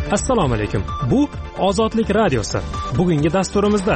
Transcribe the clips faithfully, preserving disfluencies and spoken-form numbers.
Assalomu alaykum. Bu Ozodlik radiosi. Bugungi dasturimizda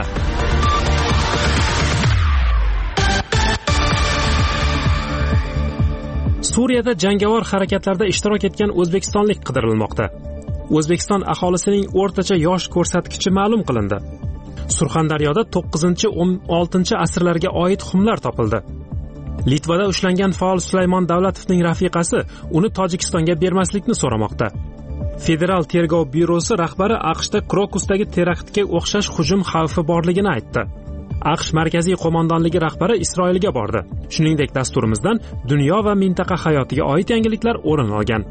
Suriyada jangovar harakatlarda ishtirok etgan o'zbekistonlik qidirilmoqda. O'zbekiston aholisining o'rtacha yosh ko'rsatkichi ma'lum qilindi. Surxondaryoda to'qqizinchi o'n oltinchi asrlarga oid xumlar topildi. Litvada ushlangan faol Sulaymon Davlatovning rafiqasi uni Tojikistonga bermaslikni so'ramoqda. Federal tergov byurosi rahbari AQShda Krokusdagi teraktga o'xshash hujum xavfi borligini aytdi. AQSh markaziy qo'mondonligi rahbari Isroilga bordi. Shuningdek, dasturimizdan dunyo va mintaqa hayotiga oid yangiliklar o'rin olgan.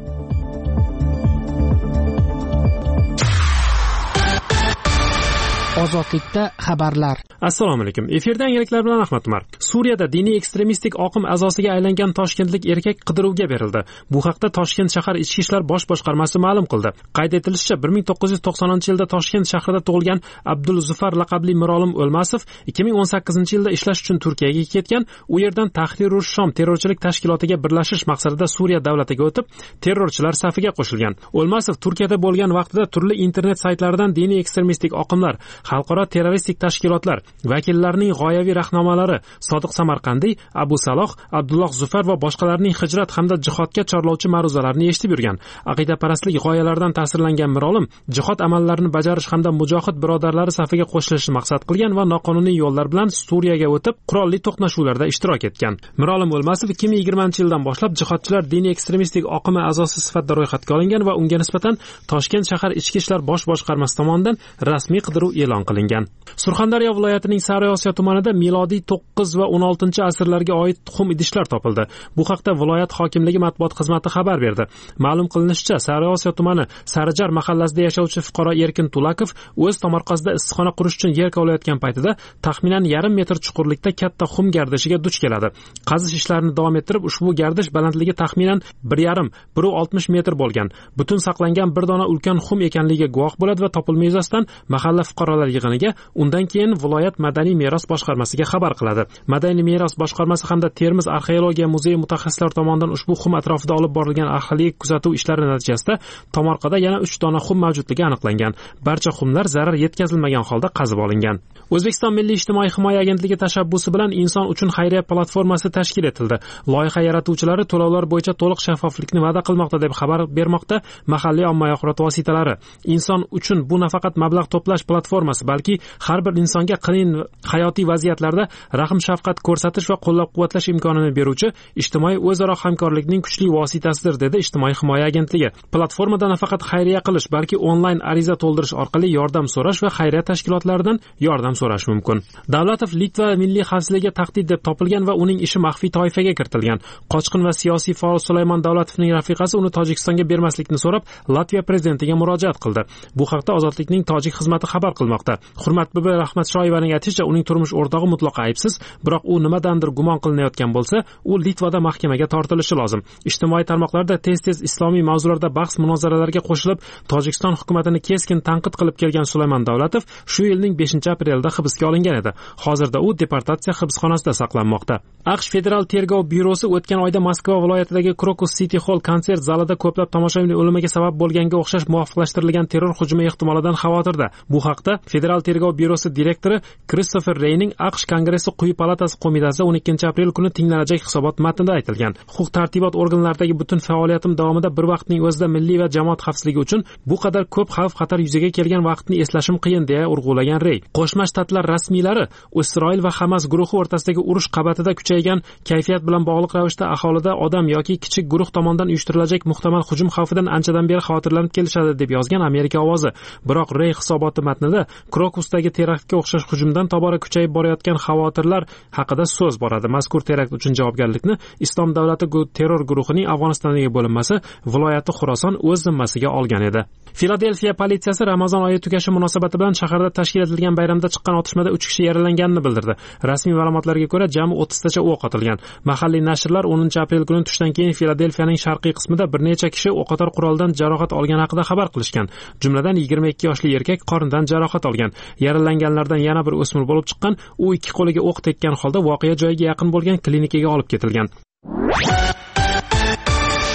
Ozodlikda xabarlar. Assalomu alaykum. Efirda yangiliklar bilan Ahmad Umar. Suriyada diniy ekstremistik oqim a'zosiga aylangan toshkentlik erkak qidiruvga berildi. Bu haqda Toshkent shahar ichki ishlar bosh boshqarmasi ma'lum qildi. Qayd etilishicha, bir ming to'qqiz yuz to'qsoninchi yilda Toshkent shahrida tug'ilgan Abdulzufar laqabli Mirolim O'lmasov ikki ming o'n sakkizinchi yilda ishlash uchun Turkiyaga ketgan. U yerdan Tahrir-ur Shom terrorchilik tashkilotiga birlashish maqsadida Suriya davlatiga o'tib, terrorchilar safiga qo'shilgan. O'lmasov Turkiyada bo'lgan vaqtida turli internet saytlaridan diniy ekstremistik oqimlar, xalqaro terroristik tashkilotlar vakillarining g'oyaviy rahnomalari Sodiq Samarqandiy, Abu Saloh, Abdulloh Zufar va boshqalarning hijrat hamda jihodga chorlovchi ma'ruzalarini eshitib yurgan. Aqidaparastlik g'oyalaridan ta'sirlangan Mirolim jihod amallarini bajarish hamda mujohid birodarlari safiga qo'shilishni maqsad qilgan va noqonuniy yo'llar bilan Suriyaga o'tib, qurolli to'qnashuvlarda ishtirok etgan. Mirolim O'lmasov ikki ming yigirmanchi yildan boshlab jihodchilar diniy ekstremistik oqimi a'zosi sifatida ro'yxatga olingan va unga nisbatan Toshkent shahar ichki ishlar bosh boshqarmasi tomonidan rasmiy qidiruv e'lon qilingan. Surxondaryo viloyatining Sariosiyo tumanida milodiy to'qqiz va o'n oltinchi asrlarga oid tuxum idishlar topildi. Bu haqda viloyat hokimligi matbuot xizmati xabar berdi. Ma'lum qilinishicha, Sariosiyo tumani Sarijar mahallasida yashovchi fuqaro Erkin Tulakov o'z tomorqasida issiqxona qurish uchun yer kovlayotgan paytida taxminan yarim metr chuqurlikda katta xum gardishiga duch keladi. Qazish ishlarini davom ettirib, ushbu gardish balandligi taxminan bir yarim - bir oltmish metr bo'lgan. Butun saqlangan bir dona ulkan xum ekanligiga guvoh bo'ladi va topilma yuzasidan mahalla fuqarolar yig'iniga, undan keyin viloyat madaniy meros boshqarmasiga xabar qiladi. Madaniy meros boshqarmasi hamda Termiz arxeologiya muzeyi mutaxassislari tomonidan ushbu xum atrofida olib borilgan arxeologik kuzatuv ishlari natijasida tomorqada yana uch dona xum mavjudligi aniqlangan. Barcha xumlar zarar yetkazilmagan holda qazib olingan. O'zbekiston Milliy ijtimoiy himoya agentligi tashabbusi bilan Inson uchun xayriya platformasi tashkil etildi. Loyiha yaratuvchilari to'lovlar bo'yicha to'liq shaffoflikni va'da qilmoqda deb xabar bermoqda mahalliy ommaviy axborot vositalari. Inson uchun bu nafaqat mablag' to'plash platformasi, balki har bir insonga qiyin hayotiy vaziyatlarda rahm shafqat ko'rsatish va qo'llab-quvvatlash imkonini beruvchi ijtimoiy o'zaro hamkorlikning kuchli vositasidir, dedi Ijtimoiy himoya agentligi. Platformada nafaqat xayriya qilish, balki onlayn ariza to'ldirish orqali yordam so'rash va xayriya tashkilotlaridan yordam so'rash mumkin. Davlatov Litva milliy xavfsizligiga tahdid deb topilgan va uning ishi maxfiy toifaga kiritilgan. Qochqin va siyosiy faol Sulaymon Davlatovning rafiqasi uni Tojikistonga bermaslikni so'rab Latviya prezidentiga murojaat qildi. Bu haqda Ozodlikning tojik xizmati xabar qilmoqda. Hurmat Bibi Rahmatshoyevaning aytishicha, uning turmush o'rtog'i mutlaqo aybsiz, biroq u nimadandir gumon qilinayotgan bo'lsa, u Litvada mahkamaga tortilishi lozim. Ijtimoiy tarmoqlarda tez-tez islomiy mavzularda bahs munozaralarga qo'shilib, Tojikiston hukumatini keskin tanqid qilib kelgan Sulaymon Davlatov shu yilning beshinchi aprelida hibsga olingan edi. Hozirda u deportatsiya hibsxonasida saqlanmoqda. AQSh Federal tergov byurosi o'tgan oyda Moskva viloyatidagi Krokus City Hall konsert zalida ko'plab tomoshabinning o'limiga sabab bo'lganga o'xshash muvofiqlashtirilgan terror hujumi ehtimolidan xavotirda. Bu haqda Federal tergov byurosi direktori Kristofer Reyning AQSh Kongressi quyi palatasi qo'mitasi o'n ikkinchi aprel kuni tinglanajak hisobot matnida aytilgan. Huquq-tartibot organlaridagi butun faoliyatim davomida bir vaqtning o'zida milliy va jamoat xavfsizligi uchun bu qadar ko'p xavf-xatar yuzaga kelgan vaqtni eslashim qiyin, deya urg'ulagan Rey. Qo'shma Shtatlar rasmiylari Isroil va Hamas guruhi o'rtasidagi urush qabatida kuchaygan kayfiyat bilan bog'liq ravishda aholida odam yoki kichik guruh tomonidan uyushtirilajak muhtamal hujum xavfidan anchadan beri xavotirlanib kelishadi, deb yozgan Amerika ovozi. Biroq Rey hisoboti matnida Krokusdagi teraktga o'xshash hujumdan tobora kuchayib borayotgan xavotirlar haqida so'z boradi. Mazkur terakt uchun javobgarlikni Islom davlati terror guruhining Afg'onistondagi bo'linmasi viloyati Xuroson o'z zimmasiga olgan edi. Filadelfiya politsiyasi Ramazon oyi tugashi munosabati bilan shaharda tashkil etilgan bayramda chiqqan otishmada uch kishi yaralanganini bildirdi. Rasmiy ma'lumotlarga ko'ra, jami o'ttiztacha o'q otilgan. Mahalliy nashrlar o'ninchi aprel kuni tushdan keyin Filadelfiyaning sharqiy qismida bir necha kishi o'qotar quroldan jarohat olgani haqida xabar qilishgan. Jumladan yigirma ikki yoshli erkak qornidan jarohat olgan. Yaralanganlardan yana bir o'smir bo'lib chiqqan. U ikki qo'liga o'q tekkan holda voqea joyiga yaqin bo'lgan klinikaga olib ketilgan.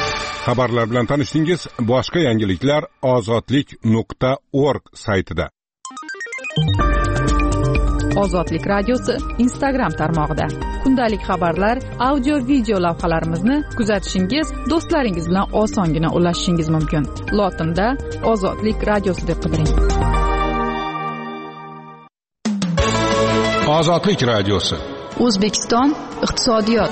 Xabarlar bilan tanishdingiz. Boshqa yangiliklar ozodlik nuqta org saytida. Ozodlik radiosi Instagram tarmog'ida. Kundalik xabarlar, audio, video lavhalarimizni kuzatishingiz, do'stlaringiz bilan osongina ulashishingiz mumkin. Lotinda Ozodlik radiosi deb qidiring. Ozodlik radiosi. O'zbekiston iqtisodiyot.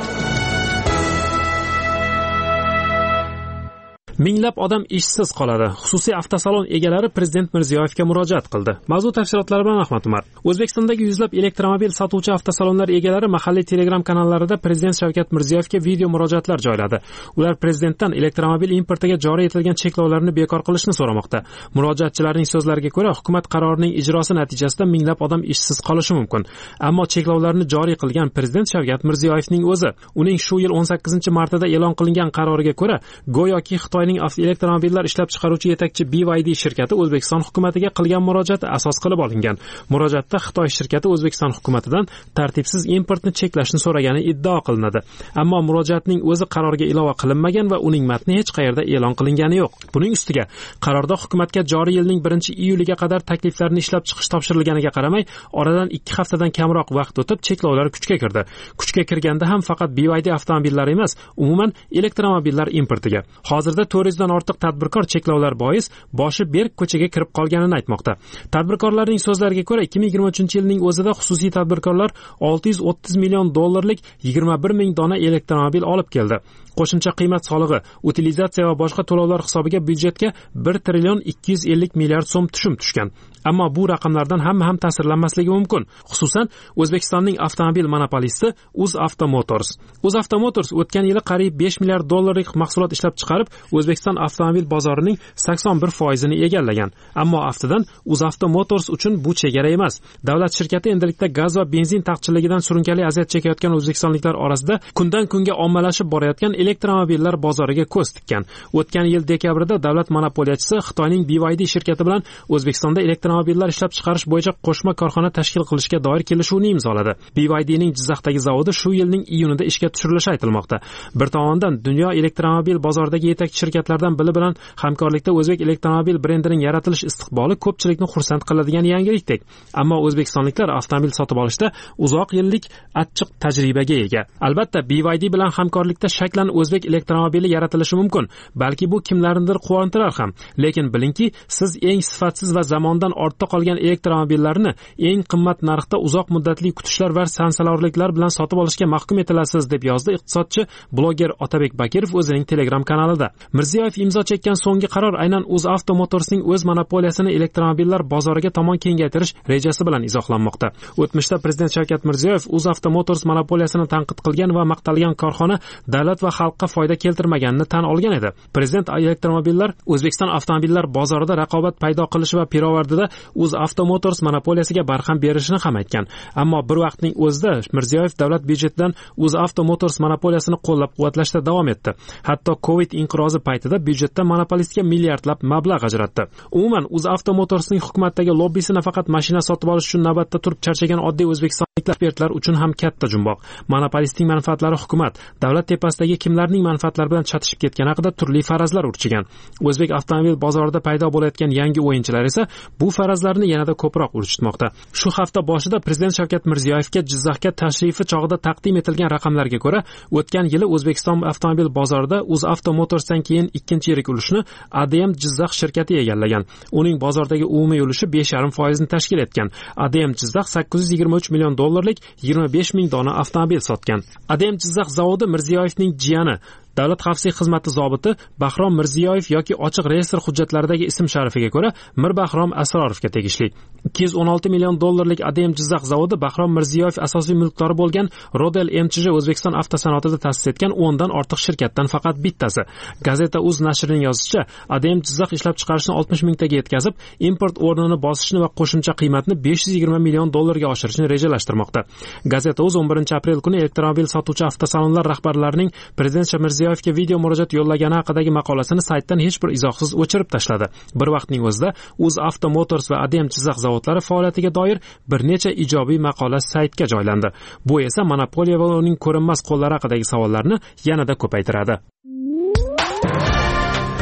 Minglab odam ishsiz qoladi. Xususiy avtosalon egalari Prezident Mirziyoyevga murojaat qildi. Mavzu tafsilotlari bilan Ahmad Umar. O'zbekistondagi yuzlab elektromobil sotuvchi avtosalonlar egalari mahalliy Telegram kanallarida Prezident Shavkat Mirziyoyevga video murojaatlar joyladi. Ular prezidentdan elektromobil importiga joriy etilgan cheklovlarni bekor qilishni so'ramoqda. Murojaatchilarning so'zlariga ko'ra, hukumat qarorining ijrosi natijasida minglab odam ishsiz qolishi mumkin. Ammo cheklovlarni joriy qilgan Prezident Shavkat Mirziyoyevning o'zi, uning shu yil o'n sakkizinchi martda e'lon qilingan qaroriga ko'ra, go'yoki Xitoy elektromobillar ishlab chiqaruvchi yetakchi B Y D shirkati O'zbekiston hukumatiga qilgan murojaati asos qilib olingan. Murojaatda Xitoy shirkati O'zbekiston hukumatidan tartibsiz importni cheklashni so'ragani iddao qilinadi. Ammo murojaatning o'zi qarorga ilova qilinmagan va uning matni hech qayerda e'lon qilingani yo'q. Buning ustiga, qarorda hukumatga joriy yilning birinchi iyuliga qadar takliflarni ishlab chiqish topshirilganiga qaramay, oradan ikki haftadan kamroq vaqt o'tib cheklovlar kuchga kirdi. Kuchga kirganda ham faqat B Y D avtomobillari emas, umuman elektromobillar importiga. Hozirda to'rt yuzdan ortiq tadbirkor cheklovlar bois boshi berk ko'chaga kirib qolganini aytmoqda. Tadbirkorlarning so'zlariga ko'ra, ikki ming yigirma uchinchi yilning o'zida xususiy tadbirkorlar olti yuz o'ttiz million dollarlik yigirma bir ming dona elektromobil olib keldi. Qo'shimcha qiymat solig'i, utilizatsiya va boshqa to'lovlar hisobiga byudjetga bir trillion ikki yuz ellik milliard so'm tushum tushgan. Ammo bu raqamlardan hamma ham ta'sirlanmasligi mumkin. Xususan, O'zbekistonning avtomobil monopolisti UzAuto Motors. UzAuto Motors o'tgan yili qariyb besh milliard dollarlik mahsulot ishlab chiqarib, O'zbekiston avtomobil bozorining sakson bir foizini egallagan. Ammo aftidan UzAuto Motors uchun bu chegara emas. Davlat shirkati endilikda gaz va benzin taqchilligidan surunkali aziyat chekayotgan o'zbekistonliklar orasida kundan kunga ommalashib borayotgan elektromobillar bozoriga ko'z tikkan. O'tgan yil dekabrda davlat monopoliyachisi Xitoyning B Y D shirkati bilan O'zbekistonda elektromobillar ishlab chiqarish bo'yicha qo'shma korxona tashkil qilishga doir kelishuvni imzoladi. B Y D'ning Jizzaxdagi zavodi shu yilning iyunida ishga tushirilishi aytilmoqda. Bir tomondan dunyo elektromobil bozoridagi yetakchi shirkatlardan biri bilan hamkorlikda o'zbek elektromobil brendining yaratilish istiqboli ko'pchilikni xursand qiladigan yangilikdek. Ammo o'zbekistonliklar avtomobil sotib olishda uzoq yillik achchiq tajribaga ega. Albatta, B Y D bilan hamkorlikda shaklan o'zbek elektromobili yaratilishi mumkin. Balki bu kimlarnidir quvontirar ham. Lekin bilingki, siz eng sifatsiz va zamondan ortda qolgan elektromobillarni eng qimmat narxda uzoq muddatli kutishlar va sansalorliklar bilan sotib olishga mahkum etilasiz, deb yozdi iqtisodchi bloger Otabek Bakirov o'zining Telegram kanalida. Mirziyoyev imzo chekkan so'nggi qaror aynan UzAuto Motorsning o'z monopoliyasini elektromobillar bozoriga tomon kengaytirish rejasi bilan izohlanmoqda. O'tmishda Prezident Shavkat Mirziyoyev UzAuto Motors monopoliyasini tanqid qilgan va maqtalgan korxona davlat va xalqqa foyda keltirmaganini tan olgan edi. Prezident elektromobillar O'zbekiston avtomobillar bozorida raqobat paydo qilishi va pirovardida UzAuto Motors monopoliyasiga barham berishini ham aytgan. Ammo bir vaqtning o'zida Mirziyoyev davlat byudjetidan UzAuto Motors monopoliyasini qo'llab-quvvatlashda davom etdi. Hatto Covid inqirozi paytida byudjetdan monopolistga milliardlab mablag' ajratdi. Umuman, UzAuto Motorsning hukumatdagi lobbisi nafaqat mashina sotib olish uchun navbatda turib charchagan oddiy o'zbekistonlik ekspertlar uchun ham katta jumboq. Monopolistning manfaatlari hukumat, davlat tepasidagi kimlarning manfaatlari bilan chatishib ketgani haqida turli farazlar urchigan. O'zbek avtomobil bozorida paydo bo'layotgan yangi o'yinchilar esa bu farazlarni yanada ko'proq urchitmoqda. Shu hafta boshida Prezident Shavkat Mirziyoyevga Jizzaxga tashrifi chog'ida taqdim etilgan raqamlarga ko'ra, o'tgan yili O'zbekiston avtomobil bozorida UzAuto Motorsdan keyin ikkinchi yirik ulushni A D M Jizzax shirkati egallagan. Uning bozordagi umumiy ulushi besh yarim foizni tashkil etgan. A D M Jizzax sakkiz yuz yigirma uch million dollarlik yigirma besh ming dona avtomobil sotgan. A D M Jizzax zavodi Mirziyoyevning jiyani Davlat xavfsizlik xizmati zobiti Bahrom Mirziyoyev yoki ochiq reyestr hujjatlaridagi ism sharifiga ko'ra Mir Bahrom Asrorovga tegishli. ikki yuz o'n olti million dollarlik A D M Jizzax zavodi Bahrom Mirziyoyev asosiy mulkdori bo'lgan Rodel M Ch J O'zbekiston avtosanoatida ta'sis etgan o'ndan ortiq shirkatdan faqat bittasi. Gazeta Uz nashrining yozishicha, A D M Jizzax ishlab chiqarishni oltmish mingtaga yetkazib, import o'rnini bosishni va qo'shimcha qiymatni besh yuz yigirma million dollarga oshirishni rejalashtirmoqda. Gazeta Uz o'n birinchi aprel kuni elektromobil sotuvchi avtosalonlar rahbarlarining Prezident Mirziyoyevga video murojaat yo'llagani haqidagi maqolasini saytdan hech bir izohsiz o'chirib tashladi. Bir vaqtning o'zida UzAuto Motors va A D M Jizzax zavodlari faoliyatiga doir bir necha ijobiy maqola saytga joylandi. Bu esa monopoliya va uning ko'rinmas qo'llari haqidagi savollarni yanada ko'paytiradi.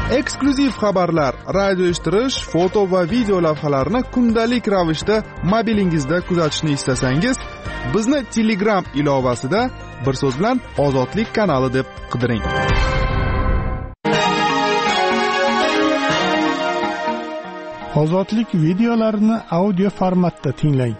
Eksklyuziv xabarlar, radio eshittirish, foto va video lavhalarni kundalik ravishda mobilingizda kuzatishni istasangiz, bizni Telegram ilovasida bir so'z bilan Ozodlik kanali deb qidiring. Ozodlik videolarini audio formatda tinglang.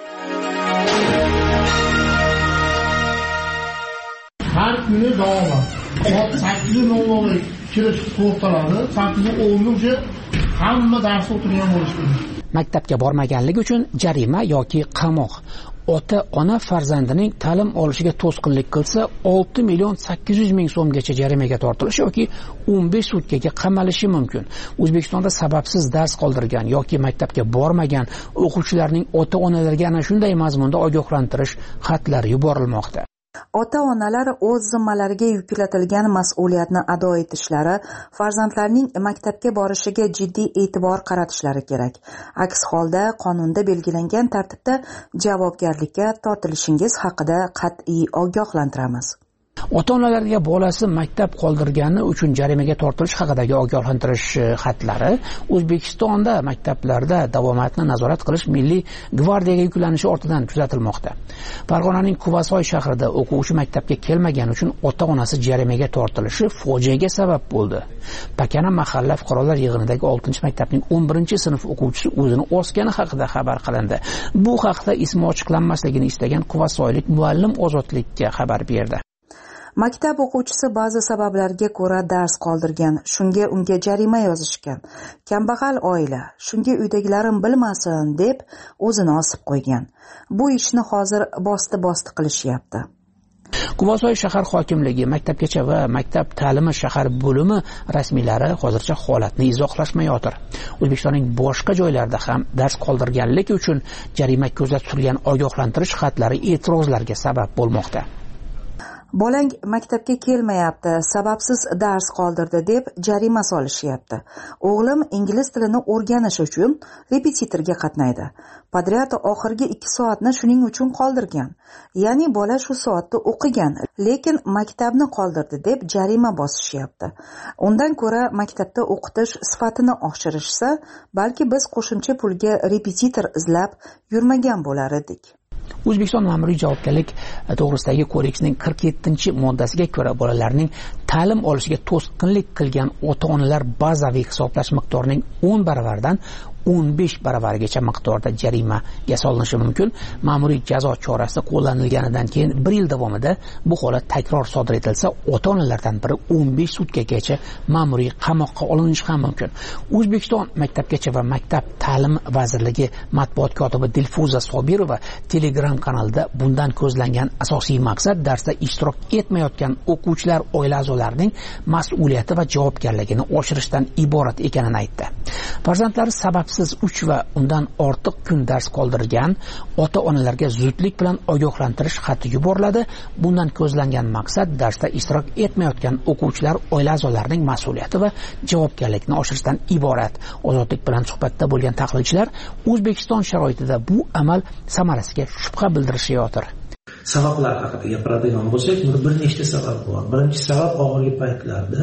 Har kuni davomat. Soat sakkiz nol nol kirish to'xtaladi. sakkiz o'ngacha hamma darsga o'tirgan bo'lishi kerak. Maktabga bormaganligi uchun jarima yoki qamoq. Ota-ona farzandining ta'lim olishiga to'sqinlik qilsa, olti million sakkiz yuz ming so'mgacha jarimaga tortilishi yoki o'n besh sutkaga qamalishi mumkin. O'zbekistonda sababsiz dars qoldirgan yoki maktabga bormagan o'quvchilarning ota-onalariga ana shunday mazmunda ogohlantirish xatlari yuborilmoqda. Ota-onalar o'z zimmalariga yuklatilgan mas'uliyatni ado etishlari, farzandlarning maktabga borishiga jiddiy e'tibor qaratishlari kerak. Aks holda qonunda belgilangan tartibda javobgarlikka tortilishingiz haqida qat'iy ogohlantiramiz. Ota-onalarga bolasi maktab qoldirgani uchun jarimaga tortilish haqidagi ogohlantirish xatlari O'zbekistonda maktablarda davomatni nazorat qilish Milliy gvardiyaga yuklanishi ortidan kuzatilmoqda. Farg'onaning Quvasoy shahrida o'quvchi maktabga kelmagani uchun ota-onasi jarimaga tortilishi fojiaga sabab bo'ldi. Pakana mahalla fuqarolar yig'inidagi oltinchi maktabning o'n birinchi sinf o'quvchisi o'zini osgani haqida xabar qilindi. Bu haqda ismi ochiqlanmasligini istagan quvasoylik muallim Ozodlikka xabar berdi. Maktab o'quvchisi ba'zi sabablarga ko'ra dars qoldirgan, shunga unga jarima yozishgan. Kambag'al oila, shunga uydagilarim bilmasin deb o'zini osib qo'ygan. Bu ishni hozir bosti-bosti qilishyapti. Quvasoy shahar hokimligi, maktabgacha va maktab ta'limi shahar bo'limi rasmiylari hozircha holatni izohlashmayotir. O'zbekistonning boshqa joylarida ham dars qoldirganlik uchun jarima ko'zda tutilgan ogohlantirish xatlari e'tirozlarga sabab bo'lmoqda. Bolang maktabga kelmayapti, sababsiz dars qoldirdi deb jarima solishyapti. O'g'lim ingliz tilini o'rganish uchun repetitorga qatnaydi. Podryad oxirgi ikki soatni shuning uchun qoldirgan. Ya'ni bola shu soatda o'qigan, lekin maktabni qoldirdi deb jarima bosishyapti. Undan ko'ra maktabda o'qitish sifatini oshirishsa, balki biz qo'shimcha pulga repetitor izlab yurmagan bo'lar edik. O'zbekiston ma'muriy javobgarlik to'g'risidagi kodeksning qirq yettinchi moddasiga ko'ra bolalarning ta'lim olishiga to'sqinlik qilgan ota-onalar bazaviy hisoblash miqdorining o'n baravaridan o'n besh baravarigacha miqdorda jarimaga solinishi mumkin. Ma'muriy jazo chorasi qo'llanilganidan keyin bir yil davomida bu holat takror sodir etilsa, ota-onalardan biri o'n besh sutkagacha ma'muriy qamoqqa olinishi ham mumkin. O'zbekiston Maktabgacha va maktab ta'limi vazirligi matbuot kotibi Dilfuza Sobirova Telegram kanalida bundan ko'zlangan asosiy maqsad darsda ishtirok etmayotgan o'quvchilar oila a'zolarining mas'uliyati va javobgarligini oshirishdan iborat ekanini aytdi. Farzandlari sababsiz uch va undan ortiq kun dars qoldirgan ota-onalarga zudlik bilan ogohlantirish xati yuboriladi. Bundan ko'zlangan maqsad darsda ishtirok etmayotgan o'quvchilar oila a'zolarining mas'uliyati va javobgarlikni oshirishdan iborat. Ozodlik bilan suhbatda bo'lgan tahlilchilar O'zbekiston sharoitida bu amal samarasiga shubha bildirishayotir. Sabablar haqida gapiradigan bo'lsak, bir nechta sabab bor. Birinchi sabab oxirgi paytlarda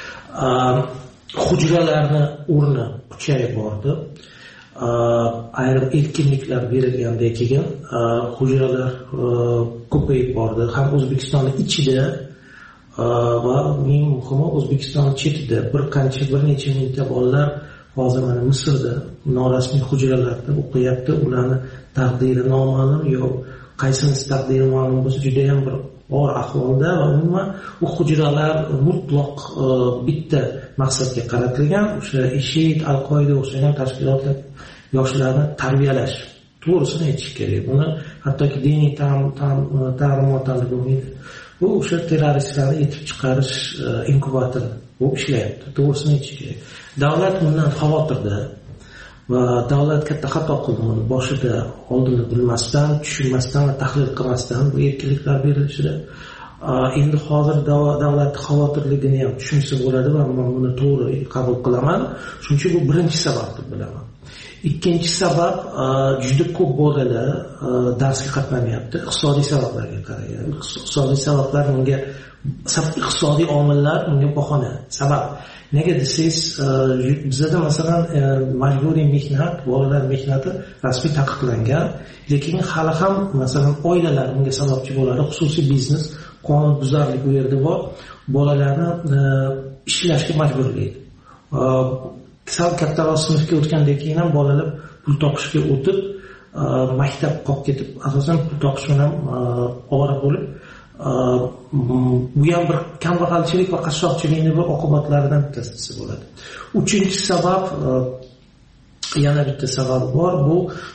hujralarni o'rni kuchayib bordi. Ayrim erkinliklar berilgandan keyin hujralar ko'payib bordi. Ham O'zbekistonning ichida va eng muhimi O'zbekiston chetida bir qancha bir necha mingta bolalar hozir mana Misrda norasmiy hujralarda o'qiyapti. Ularni taqdiri noma'lum yo'q. Qaysinisi taqdiri ma'lum bo'lsa, juda ham bir og'ir ahvolda va umuman u hujralar mutlaq bitta maqsadga qaratilgan, o'sha IShID, Al-Qoida o'xshagan tashkilotlar yoshlarni tarbiyalash. To'g'risini aytish kerak. Buni hattoki diniy ta'limotlar bo'lmaydi. Bu o'sha terroristlarni yetib chiqarish inkubatori bu ishlayapti. To'g'risini aytish kerak. Davlat bundan xavotirda va davlat katta xato qildi buni boshida, oldini bilmasdan, tushunmasdan va tahlil qilmasdan bu erkinliklar berilishida. Endi hozir davlat xavotirligini ham tushunsa bo'ladi va men buni to'g'ri qabul qilaman. Shuning uchun bu birinchi sabab deb bilaman. Ikkinchi sabab, juda ko'p bolalar darsga qatnamayapti. Iqtisodiy sabablarga qaragan. Iqtisodiy sabablar menga iqtisodiy omillar unga bahona. Sabab nega desangiz, bizda masalan majburiy mehnat, bolalar mehnati rasmiy taqiqlangan, lekin hali ham masalan oilalar unga sababchi bo'ladi, xususiy biznes, qonunbuzarlik u yerda bor, bolalarni ishlashga majburlaydi. Sal kattaroq sinfga o'tgandan keyin ham bolalar pul topishga o'tib, maktab qolib ketib, asosan pul topish bilan ovora bo'lib, bu ham bir kambag'alchilik va qashshoqchilikning bir oqibatlaridan bittasi bo'ladi. Uchinchi sabab, yana bitta sabab bor, bu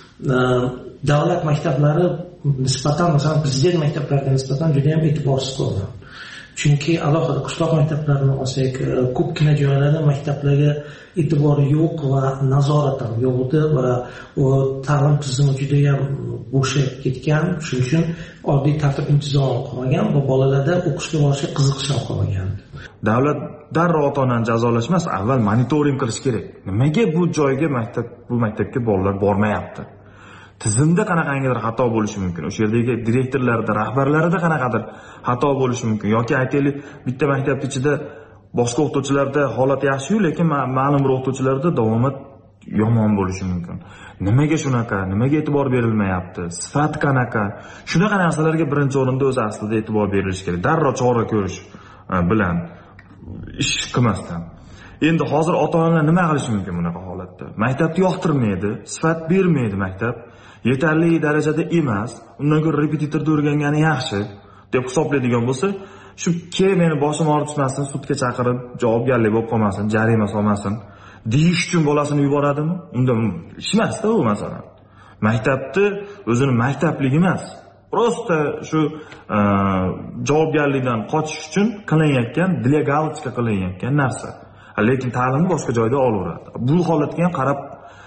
davlat maktablari nisbatan, masalan prezident maktablariga nisbatan juda ham e'tiborsiz qo'yilgan. Chunki alohida qishloq maktablarini olsak, ko'pgina joylarda maktablarga e'tibor yo'q va nazorat ham yo'q edi va ta'lim tizimi juda ham bo'shab ketgan. Shuning uchun oddiy tartib intizom qolmagan va bolalarda o'qishga borishga qiziqish ham qolmagan. Davlat darrov ota-onani jazolash emas, avval monitoring qilish kerak. Nimaga bu joyga maktab, bu maktabga bolalar bormayapti? Tizimda qanaqangidir xato bo'lishi mumkin. O'sha yerdagi direktorlarda, rahbarlarida qanaqadir xato bo'lishi mumkin. Yoki aytaylik, bitta maktab ichida boshqa o'qituvchilarda holat yaxshi-yu, lekin ma'lum bir o'qituvchilarda davomat yomon bo'lishi mumkin. Nimaga shunaqa? Nimaga e'tibor berilmayapti? Sifat qanaqa? Shunaqa narsalarga birinchi o'rinda o'zi aslida e'tibor berilishi kerak. Darrov chora ko'rish bilan ish qilmasdan. Endi hozir ota-onalar nima qilishi mumkin bunaqa holatda? Maktabni yoqtirmaydi, sifat bermaydi maktab. Yetarli darajada emas, undan ko'ra repetitorda o'rgangani yaxshi deb hisoblaydigan bo'lsa, shu ke meni boshim og'ritmasin, sudga chaqirib, javobgarlik bo'lib qolmasin, jarima solmasin deyish uchun bolasini yuboradimi? Unda ish emas-da u masalan. Maktabni o'zini maktabligi emas, prosta shu javobgarlikdan qochish uchun qilinayotgan, delegalchika qilinayotgan narsa. Lekin ta'limni boshqa joyda olaveradi. Bu holatga ham qarab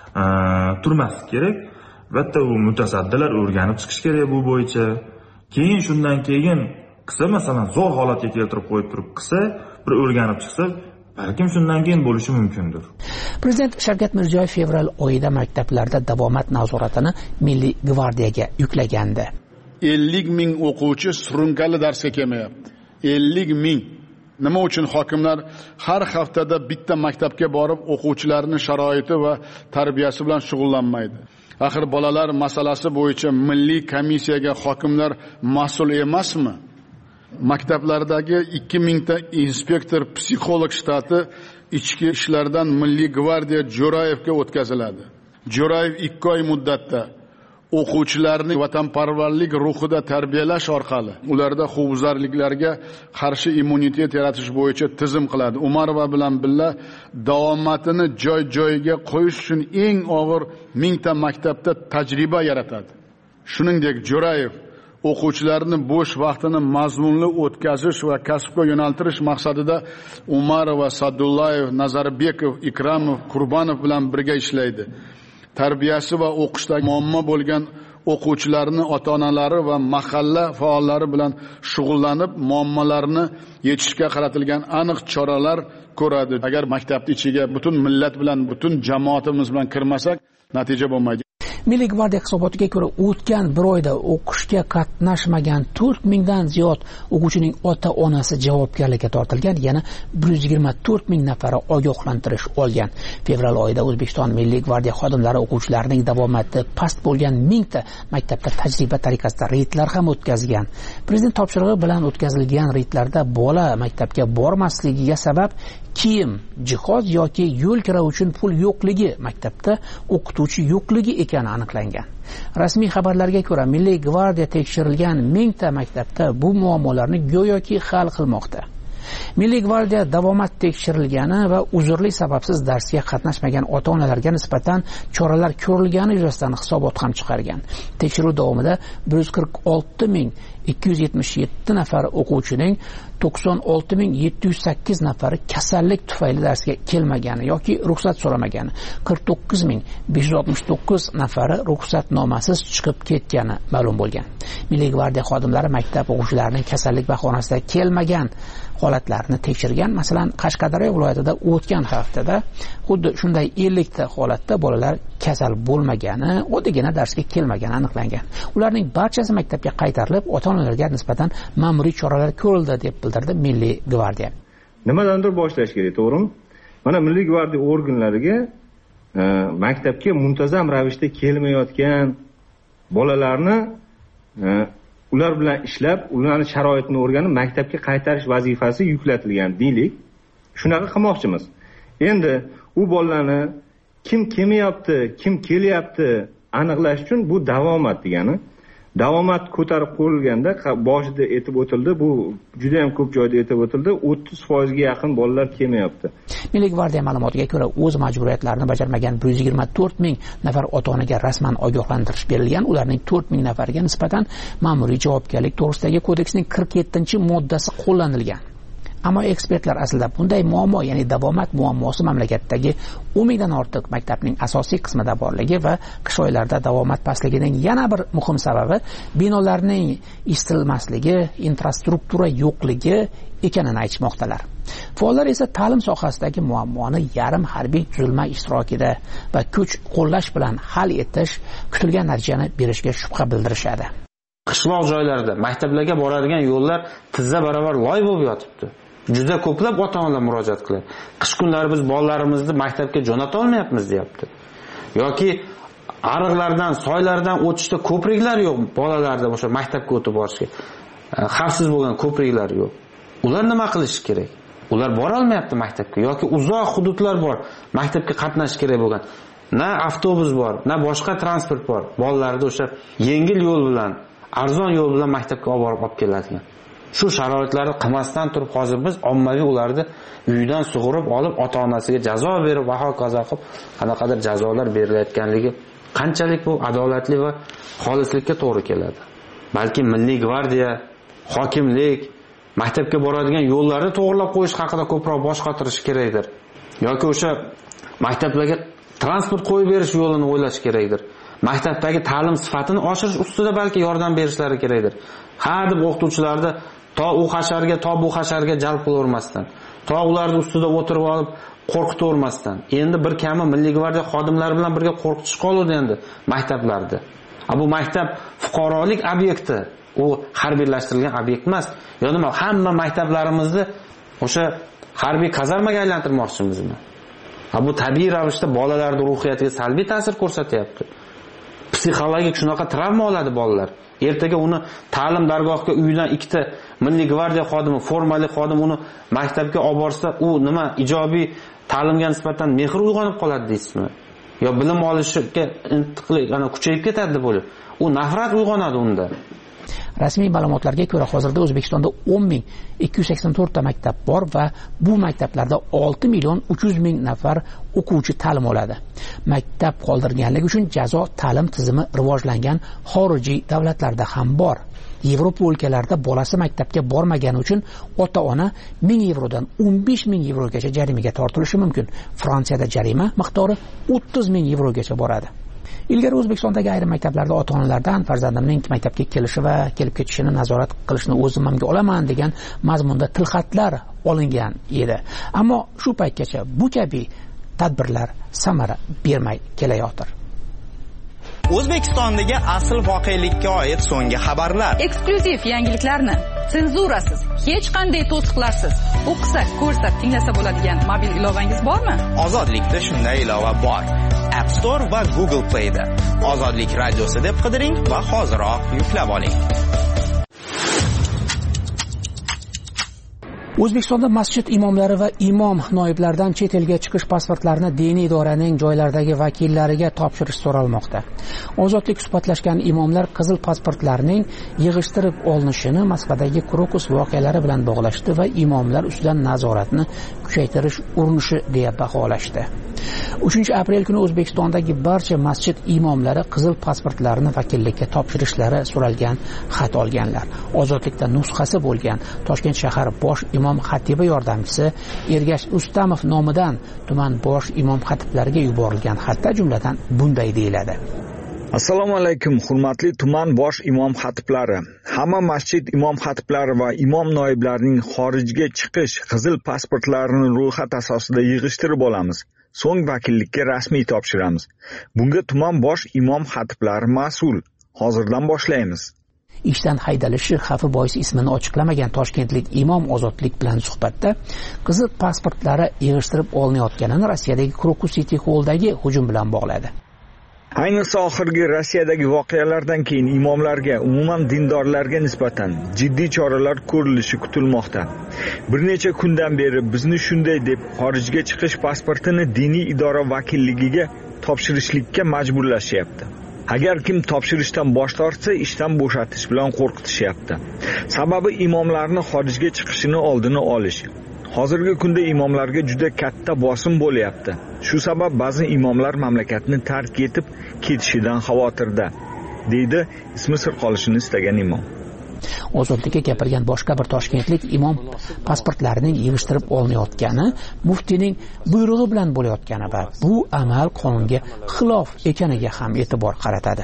turmaslik kerak. Albatta u mutasaddilar o'rganib chiqish kerak bu bo'yicha. Keyin shundan keyin qilsa, masalan, zo'r holatga keltirib qo'yib turib qilsa, bir o'rganib chiqsa, balkim shundan keyin bo'lishi mumkindir. Prezident Shavkat Mirziyoyev fevral oyida maktablarda davomat nazoratini Milliy gvardiyaga yuklagandi. ellik ming o'quvchi surunkali darsga kelmayapti. ellik ming. Nima uchun hokimlar har haftada bitta maktabga borib o'quvchilarning sharoiti va tarbiyasi bilan shug'ullanmaydi? Axir bolalar masalasi bo'yicha milliy komissiyaga hokimlar mas'ul emasmi? Maktablardagi ikki ming ta inspektor psixolog shtati ichki ishlardan Milliy gvardiya Jo'rayevga o'tkaziladi. Jo'rayev ikki oy muddatda o'quvchilarni vatanparvarlik ruhida tarbiyalash orqali ularda huquqbuzarliklarga qarshi immunitet yaratish bo'yicha tizim qiladi. Umarova bilan birga davomatini joy-joyiga qo'yish uchun eng og'ir mingta maktabda tajriba yaratadi. Shuningdek, Jo'rayev o'quvchilarni bo'sh vaqtini mazmunli o'tkazish va kasbga yo'naltirish maqsadida Umarova, Sadullayev, Nazarbekov, Ikramov, Qurbonov bilan birga ishlaydi. Tarbiyasi va o'qishda muammo bo'lgan o'quvchilarni ota-onalari va mahalla faollari bilan shug'ullanib, muammolarni yechishga qaratilgan aniq choralar ko'radi. Agar maktabning ichiga butun millat bilan, butun jamoatimiz bilan kirmasak, natija bo'lmaydi. Milliy gvardiya hisobotiga ko'ra, o'tgan bir oyda o'qishga qatnashmagan to'rt mingdan ziyod o'quvchining ota-onasi javobgarlikka tortilgan, yana bir yuz yigirma to'rt ming nafari ogohlantirish olgan. Fevral oyida O'zbekiston Milliy gvardiya xodimlari o'quvchilarining davomati past bo'lgan mingta maktabda tajriba tariqasida reydlar ham o'tkazgan. Prezident topshirig'i bilan o'tkazilgan reydlarda bola maktabga bormasligiga sabab kiyim, jihoz yoki yo'l kira uchun pul yo'qligi, maktabda o'qituvchi yo'qligi ekani aniqlangan. Rasmiy xabarlarga ko'ra, Milliy gvardiya tekshirilgan mingta maktabda bu muammolarni go'yoki hal qilmoqda. Milliy gvardiya davomat tekshirilgani va uzrli sababsiz darsga qatnashmagan ota-onalarga nisbatan choralar ko'rilgani yuzasidan hisobot ham chiqargan. Tekshiruv davomida bir yuz qirq olti ming ikki yuz yetmish yetti nafar o'quvchining to'qson olti ming yetti yuz sakkiz nafari kasallik tufayli darsga kelmagani yoki ruxsat so'ramagani, qirq to'qqiz ming besh yuz oltmish to'qqiz nafari ruxsatnomasiz chiqib ketgani ma'lum bo'lgan. Milliy gvardiya xodimlari maktab o'quvchilarining kasallik bahonasida kelmagan holatlarni tekshirgan. Masalan, Qashqadaryo viloyatida o'tgan haftada xuddi shunday ellik ta holatda bolalar kasal bo'lmagani, oddiygina darsga kelmagani aniqlangan. Ularning barchasi maktabga qaytarilib, ota ota-onalarga nisbatan ma'muriy choralar ko'rildi deb bildirdi Milliy gvardiya. Nimadandir boshlash kerak, to'g'rimi? Mana Milliy gvardiya organlariga e, maktabga muntazam ravishda kelmayotgan bolalarni e, ular bilan ishlab, ularning sharoitini o'rganib, maktabga qaytarish vazifasi yuklatilgan deylik. Shunaqa qilmoqchimiz. Endi u bolalarni kim kelmayapti, kim kelyapti aniqlash uchun bu davomat degani. Davomat ko'tarib qo'yilganda boshida aytib o'tildi, bu juda ham ko'p joyda aytib o'tildi, o'ttiz foiz ga yaqin bolalar kelmayapti. Milliy gvardiya ma'lumotiga ko'ra, o'z majburiyatlarini bajarmagan bir yuz yigirma to'rt ming nafar ota-onaga rasman ogohlantirish berilgan. Ularning to'rt ming nafariga nisbatan ma'muriy javobgarlik to'g'risidagi kodeksning qirq yettinchi moddasi qo'llanilgan. Ammo ekspertlar aslida bunday muammo, ya'ni davomat muammosi mamlakatdagi o'n mingdan ortiq maktabning asosiy qismida borligi va qish oylarida davomat pastligining yana bir muhim sababi binolarning isitilmasligi, infrastruktura yo'qligi ekanini aytmoqdalar. Faollar esa ta'lim sohasidagi muammoni yarim harbiy tuzilma ishtirokida va kuch qo'llash bilan hal etish kutilgan natijani berishga shubha bildirishadi. Qishloq joylarda maktablarga boradigan yo'llar tizza barobar loy bo'lib yotibdi. Juda ko'plab ota-onalar murojaat qiladi. Qish kunlari biz bolalarimizni maktabga jo'nata olmayapmiz, deyapti. Yoki ariqlardan, soylardan o'tishda ko'priklar yo'q, bolalarda o'sha maktabga o'tib borishga xavfsiz bo'lgan ko'priklar yo'q. Ular nima qilishi kerak? Ular bora olmayapti maktabga yoki uzoq hududlar bor, maktabga qatnashish kerak bo'lgan. Na avtobus bor, na boshqa transport bor. Bolalarni o'sha yengil yo'l bilan, arzon yo'l bilan maktabga olib borib olib keladigan. Shu sharoitlarni qilmasdan turib hozir biz ommaviy ularni uydan sug'urib olib ota-onasiga jazo berib va hokazo qilib qanaqadir jazolar berilayotganligi qanchalik bu adolatli va xolislikka to'g'ri keladi. Balki Milliy gvardiya, hokimlik maktabga boradigan yo'llarni to'g'rilab qo'yish haqida ko'proq bosh qotirish kerakdir. Yoki o'sha maktablarga transport qo'yib berish yo'lini o'ylash kerakdir. Maktabdagi ta'lim sifatini oshirish ustida balki yordam berishlari kerakdir. Ha deb o'qituvchilarni to u hasharga, to bu hasharga jalb qilavermasdan, to ularni ustida o'tirib olib qo'rqitavermasdan. Endi bir kami Milliy gvardiya xodimlari bilan birga qo'rqitish qoldi endi maktablarda. Bu maktab fuqarolik obyekti, u harbiylashtirilgan obyekt emas. Yo nima, hamma maktablarimizni o'sha harbiy kazarmaga aylantirmoqchimizmi? Bu tabiiy ravishda bolalarning ruhiyatiga salbiy ta'sir ko'rsatyapti. Psixologik shunaqa travma oladi bolalar. Ertaga uni ta'lim dargohiga uydan ikkita Milliy gvardiya xodimi, formali xodim uni maktabga olib borsa, u nima ijobiy ta'limga nisbatan mehr uyg'onib qoladi deysizmi? Yo bilim olishga intiqlik ana kuchayib ketadi deb o'ylayman. U nafrat uyg'onadi unda. Rasmiy ma'lumotlarga ko'ra hozirda O'zbekistonda o'n ming ikki yuz sakson to'rt ta maktab bor va bu maktablarda olti million uch yuz ming nafar o'quvchi ta'lim oladi. Maktab qoldirganligi uchun jazo ta'lim tizimi rivojlangan xorijiy davlatlarda ham bor. Yevropa o'lkalarida bolasi maktabga bormagani uchun ota-ona ming yevrodan o'n besh ming yevrogacha jarimaga tortilishi mumkin. Fransiyada jarima miqdori o'ttiz ming yevrogacha boradi. Ilgari O'zbekistondagi ayrim maktablarda ota-onalardan farzandimning maktabga kelishi va kelib ketishini nazorat qilishni o'z zimmamga olaman degan mazmunda tilxatlar olingan edi. Ammo shu paytgacha bu kabi tadbirlar samara bermay kelayotir. O'zbekistondagi asl voqelikka oid so'nggi xabarlar. Eksklyuziv yangiliklarni senzurasiz, hech qanday to'siqlarsiz o'qisa, ko'rsa, tinglasa bo'ladigan mobil ilovangiz bormi? Ozodlikda shunday ilova bor. App Store va Google Play da. Ozodlik radiosi deb qidiring va hoziroq yuklab oling. O'zbekistonda masjid imomlari va imom noiblaridan chet elga chiqish pasportlarini diniy idoraning joylardagi vakillariga topshirish so'ralmoqda. Ozodlik suhbatlashgan imomlar qizil pasportlarning yig'ishtirib olinishini Moskvadagi Krokus voqealari bilan bog'lashdi va imomlar ustidan nazoratni kuchaytirish urinishi deya baholashdi. uchinchi aprel kuni O'zbekistondagi barcha masjid imomlari qizil pasportlarini vakillikka topshirishlari so'ralgan xat olganlar. Ozodlikda nusxasi bo'lgan Toshkent shahar bosh imom xatibi yordamchisi Ergash Ustamov nomidan tuman bosh imom xatiblariga yuborilgan xatda jumladan bunday deyiladi. Assalomu alaykum, hurmatli tuman bosh imom xatiblari. Hamma masjid imom xatiblari va imom noiblarining xorijga chiqish qizil pasportlarini ro'yxat asosida yig'ishtirib olamiz. So'ng vakillikka rasmiy topshiramiz. Bunga tuman bosh imom xatiblari mas'ul. Hozirdan boshlaymiz. ishdan haydalishi xavfi bois ismini ochiqlamagan toshkentlik imom Ozodlik bilan suhbatda qizil pasportlari yig'ishtirib olinayotganini Rossiyadagi Krokus City Hall'dagi hujum bilan bog'ladi. Ayniqsa oxirgi Rossiyadagi voqealardan keyin imomlarga, umuman dindorlarga nisbatan jiddiy choralar ko'rilishi kutilmoqda. Bir necha kundan beri bizni shunday deb xorijga chiqish pasportini diniy idora vakilligiga topshirishlikka majburlashyapti. Agar kim topshirishdan bosh tortsa, ishdan bo'shatish bilan qo'rqitishyapti. Sababi imomlarning xorijga chiqishini oldini olish. Hozirgi kunda imomlarga juda katta bosim bo'lyapti. Shu sabab ba'zi imomlar mamlakatni tark etib ketishidan xavotirda, deydi ismi sir qolishini istagan imom. Ozodlikka gapirgan boshqa bir toshkentlik imom pasportlarining yig'ishtirib olinayotgani muftiyning buyrug'i bilan bo'layotgani va bu amal qonunga xilof ekaniga ham e'tibor qaratadi.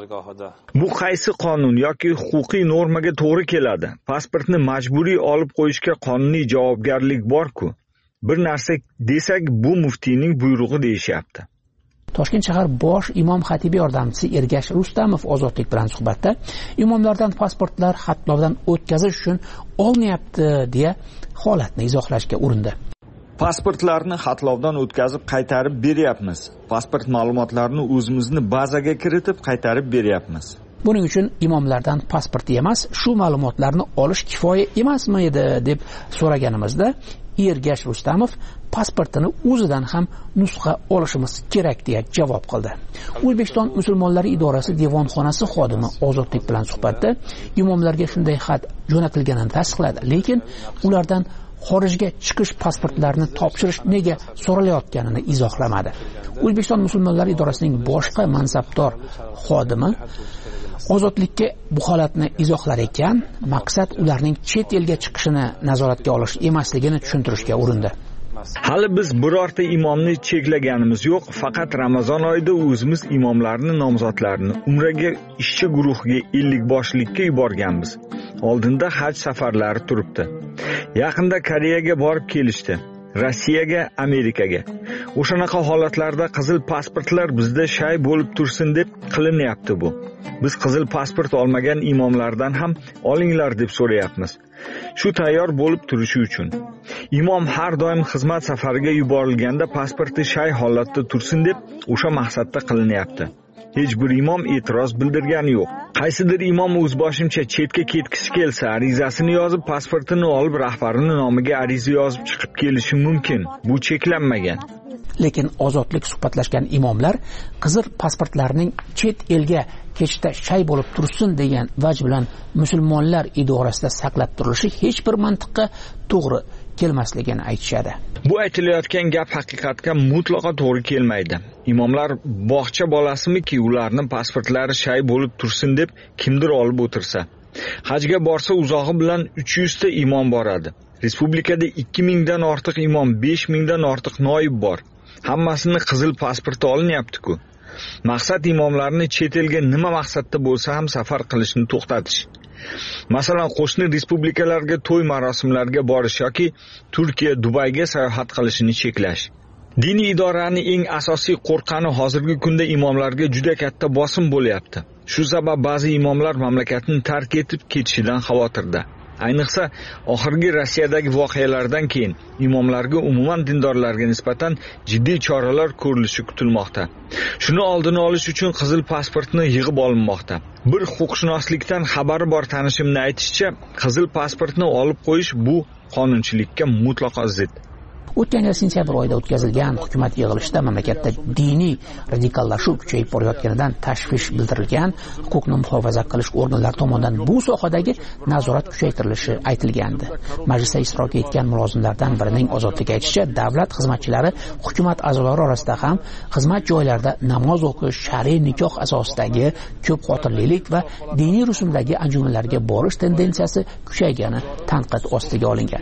Bu qaysi qonun yoki huquqiy normaga to'g'ri keladi? Pasportni majburiy olib qo'yishga qonuniy javobgarlik bor-ku. Bir narsa desak, bu muftiyning buyrug'i deyishyapti. Toshkent shahar bosh imom xatibi yordamchisi Ergash Rustamov Ozodlik bilan suhbatda imomlardan pasportlar xatlovdan o'tkazish uchun olmayapti deya holatni izohlashga urindi. Pasportlarni xatlovdan o'tkazib qaytarib beryapmiz. Pasport ma'lumotlarini o'zimizni bazaga kiritib qaytarib beryapmiz. Buning uchun imomlardan pasport emas, shu ma'lumotlarni olish kifoya emasmi edi deb so'raganimizda Ergash Rustamov pasportini o'zidan ham nusxa olishimiz kerak deya javob qildi. O'zbekiston musulmonlari idorasi devonxonasi xodimi Ozodlik bilan suhbatda imomlarga shunday xat jo'natilganini tasdiqladi, lekin ulardan xorijga chiqish pasportlarini topshirish nega so'ralayotganini izohlamadi. O'zbekiston musulmonlari idorasining boshqa mansabdor xodimi Ozodlikka bu holatni izohlar ekan, maqsad ularning chet elga chiqishini nazoratga olish emasligini tushuntirishga urindi. Hali biz birorta imomni cheklaganimiz yo'q, faqat Ramazon oyida o'zimiz imomlarning nomzodlarini Umraga ishchi guruhiga ellik boshlikka yuborganmiz. Oldinda haj safarlari turibdi. Yaqinda Koreyaga borib kelishdi. Rossiyaga, Amerikaga. O'shanaqa holatlarda qizil pasportlar bizda shay bo'lib tursin deb qilinyapti bu. Biz qizil pasport olmagan imomlardan ham olinglar deb so'rayapmiz. Shu tayyor bo'lib turishi uchun. Imom har doim xizmat safariga yuborilganda pasporti shay holatda tursin deb o'sha maqsadda qilinyapti. Hech bir imom e'tiroz bildirgani yo'q. Qaysidir imom o'zboshimcha chetga ketkishi kelsa, arizasini yozib, pasportini olib, rahbarining nomiga ariza yozib chiqib kelishi mumkin. Bu cheklanmagan. Lekin Ozodlik suhbatlashgan imomlar qizil pasportlarining chet elga ketishda shay bo'lib tursin degan vaj bilan musulmonlar idorasida saqlab turilishi hech bir mantiqqa to'g'ri kelmasligini aytishadi. Bu aytilayotgan gap haqiqatga mutlaqo to'g'ri kelmaydi. Imomlar bog'cha bolasimiki, ularning pasportlari shay bo'lib tursin deb kimdir olib o'tirsa. Hajga borsa uzog'i bilan uch yuz ta imom boradi. Respublikada ikki ming dan ortiq imom, besh ming dan ortiq noib bor. Hammasini qizil pasporti olinyapti-ku. Maqsad imomlarni chet elga nima maqsadda bo'lsa ham safar qilishni to'xtatish. Masalan, qo'shni respublikalarga to'y marosimlariga borish yoki Turkiya, Dubayga sayohat qilishini cheklash. Diniy idoraning eng asosiy qo'rqani hozirgi kunda imomlarga juda katta bosim bo'lyapti. Shu sabab ba'zi imomlar mamlakatni tark etib ketishidan xavotirda. Ayniqsa, oxirgi Rossiyadagi voqealardan keyin imomlarga, umuman dindorlarga nisbatan jiddiy choralar ko'rilishi kutilmoqda. Shuni oldini olish uchun qizil pasportni yig'ib olinmoqda. Bir huquqshunoslikdan xabari bor tanishimning aytishicha, qizil pasportni olib qo'yish bu qonunchilikka mutlaqo zid. O'tgan yil sentyabr oyida o'tkazilgan hukumat yig'ilishida mamlakatda diniy radikallashuv kuchayib borayotganidan tashvish bildirilgan, huquqni muhofaza qilish organlari tomonidan bu sohadagi nazorat kuchaytirilishi aytilgandi. Majlisda ishtirok etgan mulozimlardan birining Ozodlik aytishicha, davlat xizmatchilari hukumat a'zolari orasida ham xizmat joylarida namoz o'qish, shar'iy nikoh asosidagi ko'p xotirlilik va diniy rusumdagi anjumanlarga borish tendensiyasi kuchaygani tanqid ostiga olingan.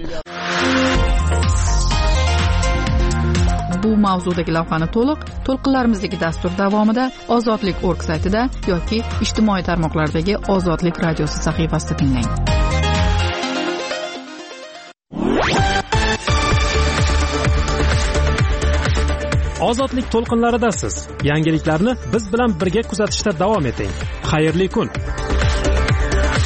Bu mavzudagi lavhani to'liq to'lqinlarimizdagi dastur davomida ozodlik nokta org saytida yoki ijtimoiy tarmoqlardagi Ozodlik radiosi sahifasida tinglang. Ozodlik to'lqinlaridasiz. Yangiliklarni biz bilan birga kuzatishda davom eting. Xayrli kun.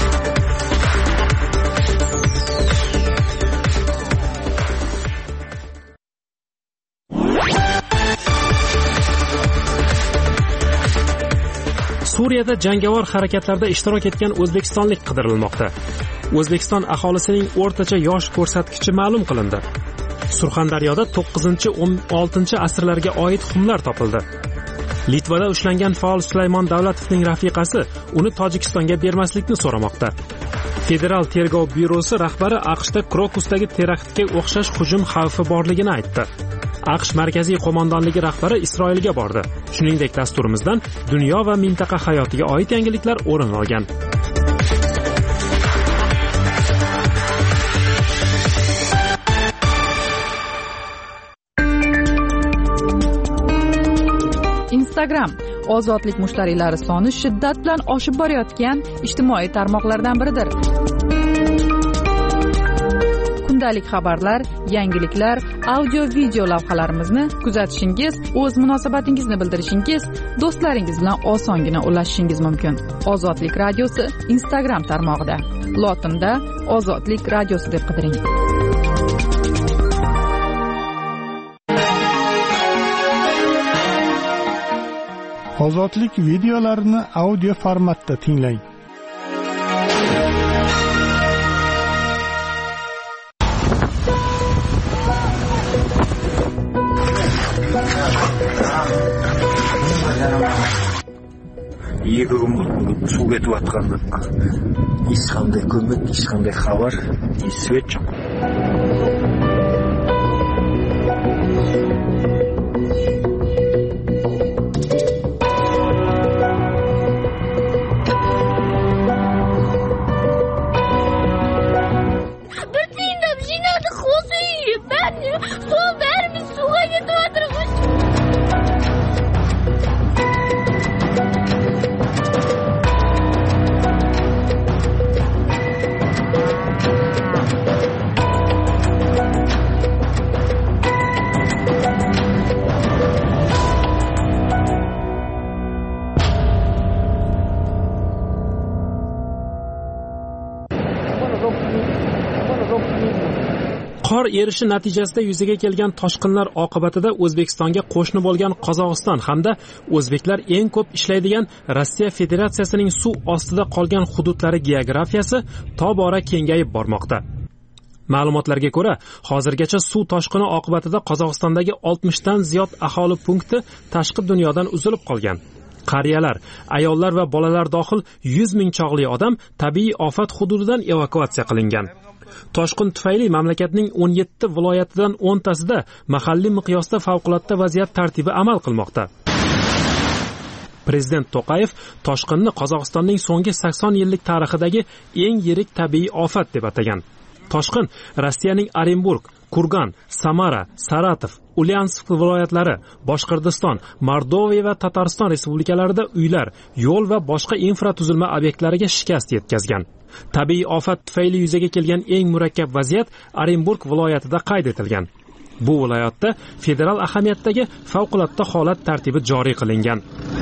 Suriyada jangovar harakatlarda ishtirok etgan o'zbekistonlik qidirilmoqda. O'zbekiston aholisining o'rtacha yosh ko'rsatkichi ma'lum qilindi. Surxondaryoda to'qqizinchi o'n oltinchi asrlarga oid xumlar topildi. Litvada ushlangan faol Sulaymon Davlatovning rafiqasi uni Tojikistonga bermaslikni so'ramoqda. Federal tergov byurosi rahbari AQShda Krokusdagi teraktga o'xshash hujum xavfi borligini aytdi. AQSh markaziy qo'mondonligi rahbari Isroilga bordi. Shuningdek, dasturimizdan dunyo va mintaqa hayotiga oid yangiliklar o'rin olgan. Instagram ozodlik mushtariylari soni shiddat bilan oshib borayotgan ijtimoiy tarmoqlardan biridir. Kundalik xabarlar, yangiliklar, audio video lavhalarimizni kuzatishingiz, o'z munosabatingizni bildirishingiz, do'stlaringiz bilan osongina ulashishingiz mumkin. Ozodlik radiosi Instagram tarmog'ida. Lotinda Ozodlik radiosi deb qidiring. Ozodlik videolarini audio formatda tinglang. екі күн болып су кетіп жатқанда ешқандай көмек, ешқандай хабар, свет жоқ. Bir tiyinlab jinadı xo'si yiyib, ben suv bermiz, suvga ketib o'tirib. Qor erishi natijasida yuzaga kelgan toshqinlar oqibatida O'zbekistonga qo'shni bo'lgan Qozog'iston hamda o'zbeklar eng ko'p ishlaydigan Rossiya Federatsiyasining suv ostida qolgan hududlari geografiyasi tobora kengayib bormoqda. Ma'lumotlarga ko'ra, hozirgacha suv toshqini oqibatida Qozog'istondagi oltmishdan ziyod aholi punkti tashqi dunyodan uzilib qolgan. Qariyalar, ayollar va bolalar dohil yuz ming chog'li odam tabiiy ofat hududidan evakuatsiya qilingan. Toshqin tufayli mamlakatning o'n yetti viloyatidan o'ntasida mahalliy miqyosda favqulodda vaziyat tartibi amal qilmoqda. Prezident To'qayev toshqinni Qozog'istonning so'nggi sakson yillik tarixidagi eng yirik tabiiy ofat deb atagan. Toshqin Rossiyaning Orenburg, Kurgan, Samara, Saratov, Ulyansk viloyatlari, Boshqirdiston, Mordoviya va Tatariston respublikalarida uylar, yo'l va boshqa infratuzilma obyektlariga shikast yetkazgan. Tabiiy ofat tufayli yuzaga kelgan eng murakkab vaziyat Orenburg viloyatida qayd etilgan. Bu viloyatda federal ahamiyatdagi favqulodda holat tartibi joriy qilingan.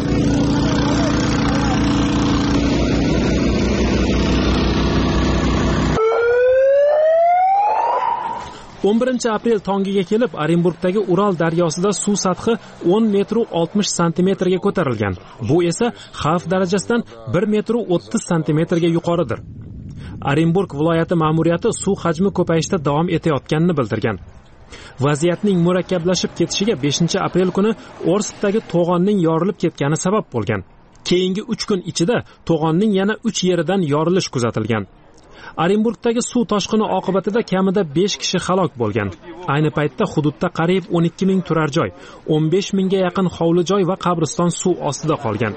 o'n birinchi aprel tongiga kelib Orenburgdagi Ural daryosida suv sathi o'n metr oltmish santimetrga ko'tarilgan. Bu esa xavf darajasidan bir metr o'ttiz santimetrga yuqoridir. Orenburg viloyati ma'muriyati suv hajmi ko'payishda davom etayotganini bildirgan. Vaziyatning murakkablashib ketishiga beshinchi aprel kuni Orskdagi to'g'onning yorilib ketgani sabab bo'lgan. Keyingi uch kun ichida to'g'onning yana uch yeridan yorilish kuzatilgan. Orenburgdagi suv toshqini oqibatida kamida besh kishi halok bo'lgan. Ayni paytda hududda qariyb o'n ikki ming turar joy, o'n besh mingga yaqin hovli joy va qabriston suv ostida qolgan.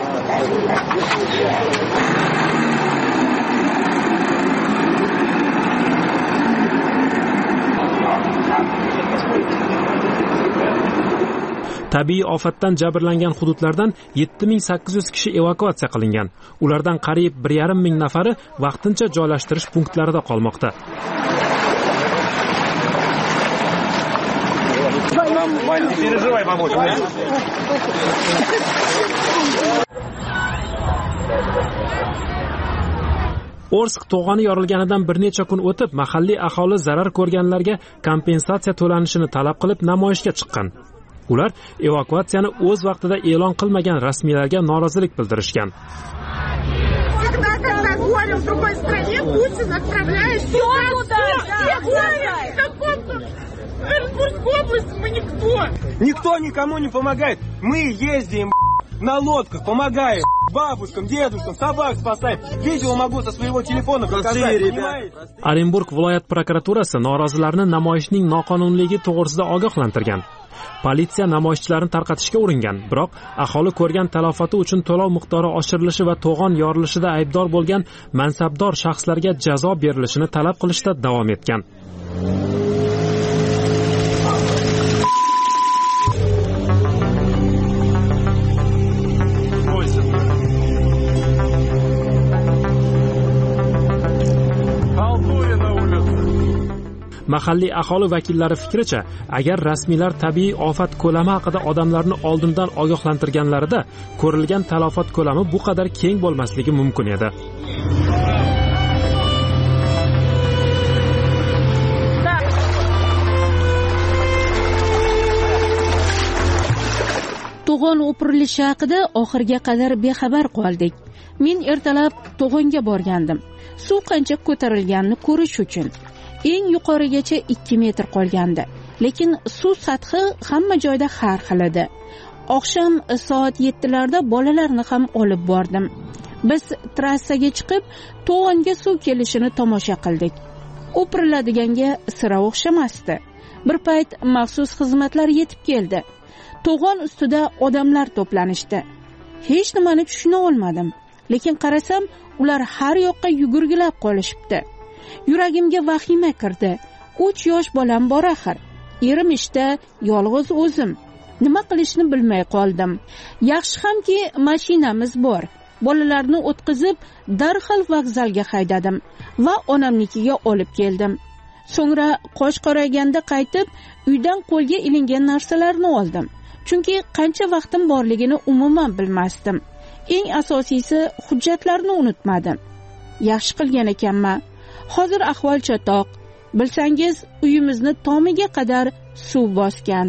Tabiiy ofatdan jabrlangan hududlardan yetti ming sakkiz yuz kishi evakuatsiya qilingan. Ulardan qariyb bir yarim ming nafari vaqtincha joylashtirish punktlarida qolmoqda. Orsk to'g'oni yorilganidan bir necha kun o'tib, mahalliy aholi zarar ko'rganlarga kompensatsiya to'lanishini talab qilib namoyishga chiqqan. Ular evakuatsiyani o'z vaqtida e'lon qilmagan rasmiylarga norozilik bildirishgan. Никто никому не помогает. Мы ездим на лодках, помогаем бабушкам, дедушкам, собак спасаем. Видео могу со своего телефона показать. Orenburg viloyat prokuraturasi norozilarni namoyishning noqonunligi to'g'risida ogohlantirgan. Politsiya namoyishchilarni tarqatishga uringan, biroq aholi ko'rgan talafoti uchun to'lov miqdori oshirilishi va to'g'on yorilishida aybdor bo'lgan mansabdor shaxslarga jazo berilishini talab qilishda davom etgan. Mahalliy aholi vakillari fikricha, agar rasmiylar tabiiy ofat ko'lami haqida odamlarni oldindan ogohlantirganlarida ko'rilgan talafot ko'lami bu qadar keng bo'lmasligi mumkin edi. To'g'on o'pirilishi haqida oxirga qadar bexabar qoldik. Men ertalab to'g'onga borgandim. Suv qancha ko'tarilganini ko'rish uchun. Eng yuqorigacha ikki metr qolgandi, lekin suv sathi hamma joyda har xil edi. Oqshom soat yettilarda bolalarni ham olib bordim. Biz trassaga chiqib, to'g'onga suv kelishini tomosha qildik. O'piriladiganga sira o'xshamasdi. Bir payt maxsus xizmatlar yetib keldi. To'g'on ustida odamlar to'planishdi. Hech nimani tushuna olmadim, lekin qarasam, ular har yoqqa yugurgilab qolishibdi. Yuragimga vahima kirdi. uch yosh bolam bor axir. Erim ishda, yolg'iz o'zim. Nima qilishni bilmay qoldim. Yaxshi hamki mashinamiz bor. Bolalarni o'tkazib, darhol vokzalga haydadim va onamnikiga olib keldim. So'ngra qosh qorayganda qaytib, uydan qo'lga ilingan narsalarni oldim. Chunki qancha vaqtim borligini umuman bilmasdim. Eng asosiysi, hujjatlarni unutmadim. Yaxshi qilgan ekanman. Hozir ahvol chatoq. Bilsangiz, uyimizni tomiga qadar suv bosgan.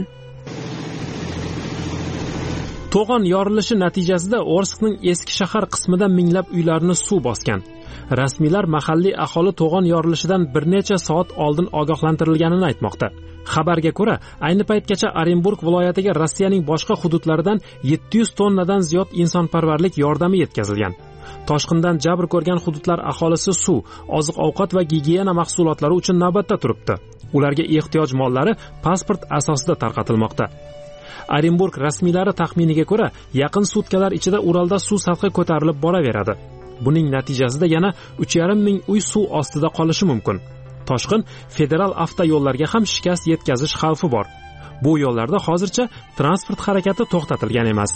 To'g'on yorilishi natijasida Orskning eski shahar qismida minglab uylarni suv bosgan. Rasmiylar mahalliy aholi to'g'on yorilishidan bir necha soat oldin ogohlantirilganini aytmoqda. Xabarga ko'ra, ayni paytgacha Orenburg viloyatiga Rossiyaning boshqa hududlaridan yetti yuz tonnadan ziyod insonparvarlik yordami yetkazilgan. Toshqindan jabr ko'rgan hududlar aholisi suv, oziq-ovqat va gigiyena mahsulotlari uchun navbatda turibdi. Ularga ehtiyoj mollari pasport asosida tarqatilmoqda. Orenburg rasmiylari taxminiga ko'ra, yaqin sutkalar ichida Uralda suv sathi ko'tarilib boraveradi. Buning natijasida yana uch yarim ming uy suv ostida qolishi mumkin. Toshqin federal avtoyo'llarga ham shikast yetkazish xavfi bor. Bu yo'llarda hozircha transport harakati to'xtatilgan emas.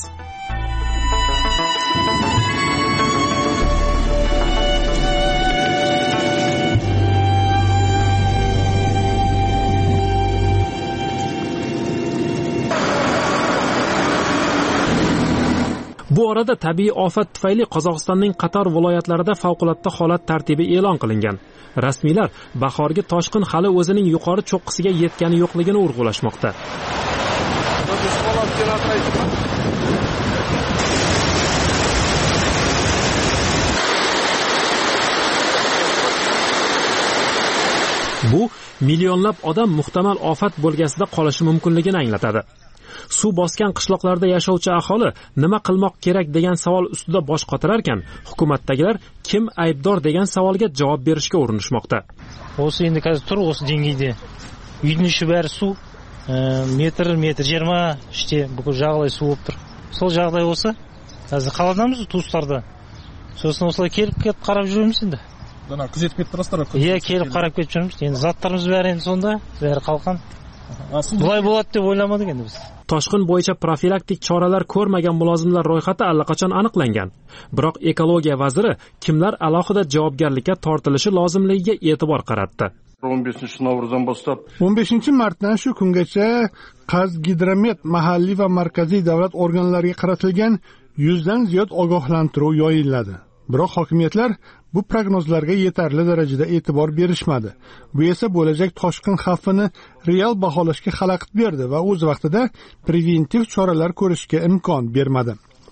Bu orada tabiiy ofat tufayli Qozog'istonning qator viloyatlarida favqulodda holat tartibi e'lon qilingan. Rasmiylar bahorgi toshqin hali o'zining yuqori cho'qqisiga yetgani yo'qligini urg'ulashmoqda. Bu millionlab odam muhtamal ofat bo'lgasida qolishi mumkinligini anglatadi. Suv bosgan qishloqlarda yashovchi aholi nima qilmoq kerak degan savol ustida bosh qotirar ekan, hukumatdagilar kim aybdor degan savolga javob berishga urinishmoqda. O'si endi hozir tur o'si dengizda. Uyning ichi bari suv, metr, metr yigirma ishte bu жағалай suv bo'lib tur. Сол жағдай olsa, hozir qaladamiz tuuslarda. So'sini oslar kelib kelib qarab жүрміз endi. Dana kuzatib ketib turasizlar. Иә, kelib qarab ketib жүрміз. Endi zatlarimiz bari endi sonda, bari qalqan. Bulay bo'ladi deb o'ylamadik endi biz. Toshqin bo'yicha profilaktik choralar ko'rmagan mulozimlar ro'yxati allaqachon aniqlangan. Biroq ekologiya vaziri kimlar alohida javobgarlikka tortilishi lozimligiga e'tibor qaratdi. o'n beshinchi martdan shu kungacha Qazgidromet mahalliy va markaziy davlat organlariga qaratilgan yuzdan ziyod ogohlantiruv yoyiladi. Biroq hokimiyatlar bu prognozlarga yetarli darajada e'tibor berishmadi. Bu esa bo'lajak toshqin xavfini real baholashga xalaqit berdi va o'z vaqtida preventiv choralar ko'rishga imkon bermadi.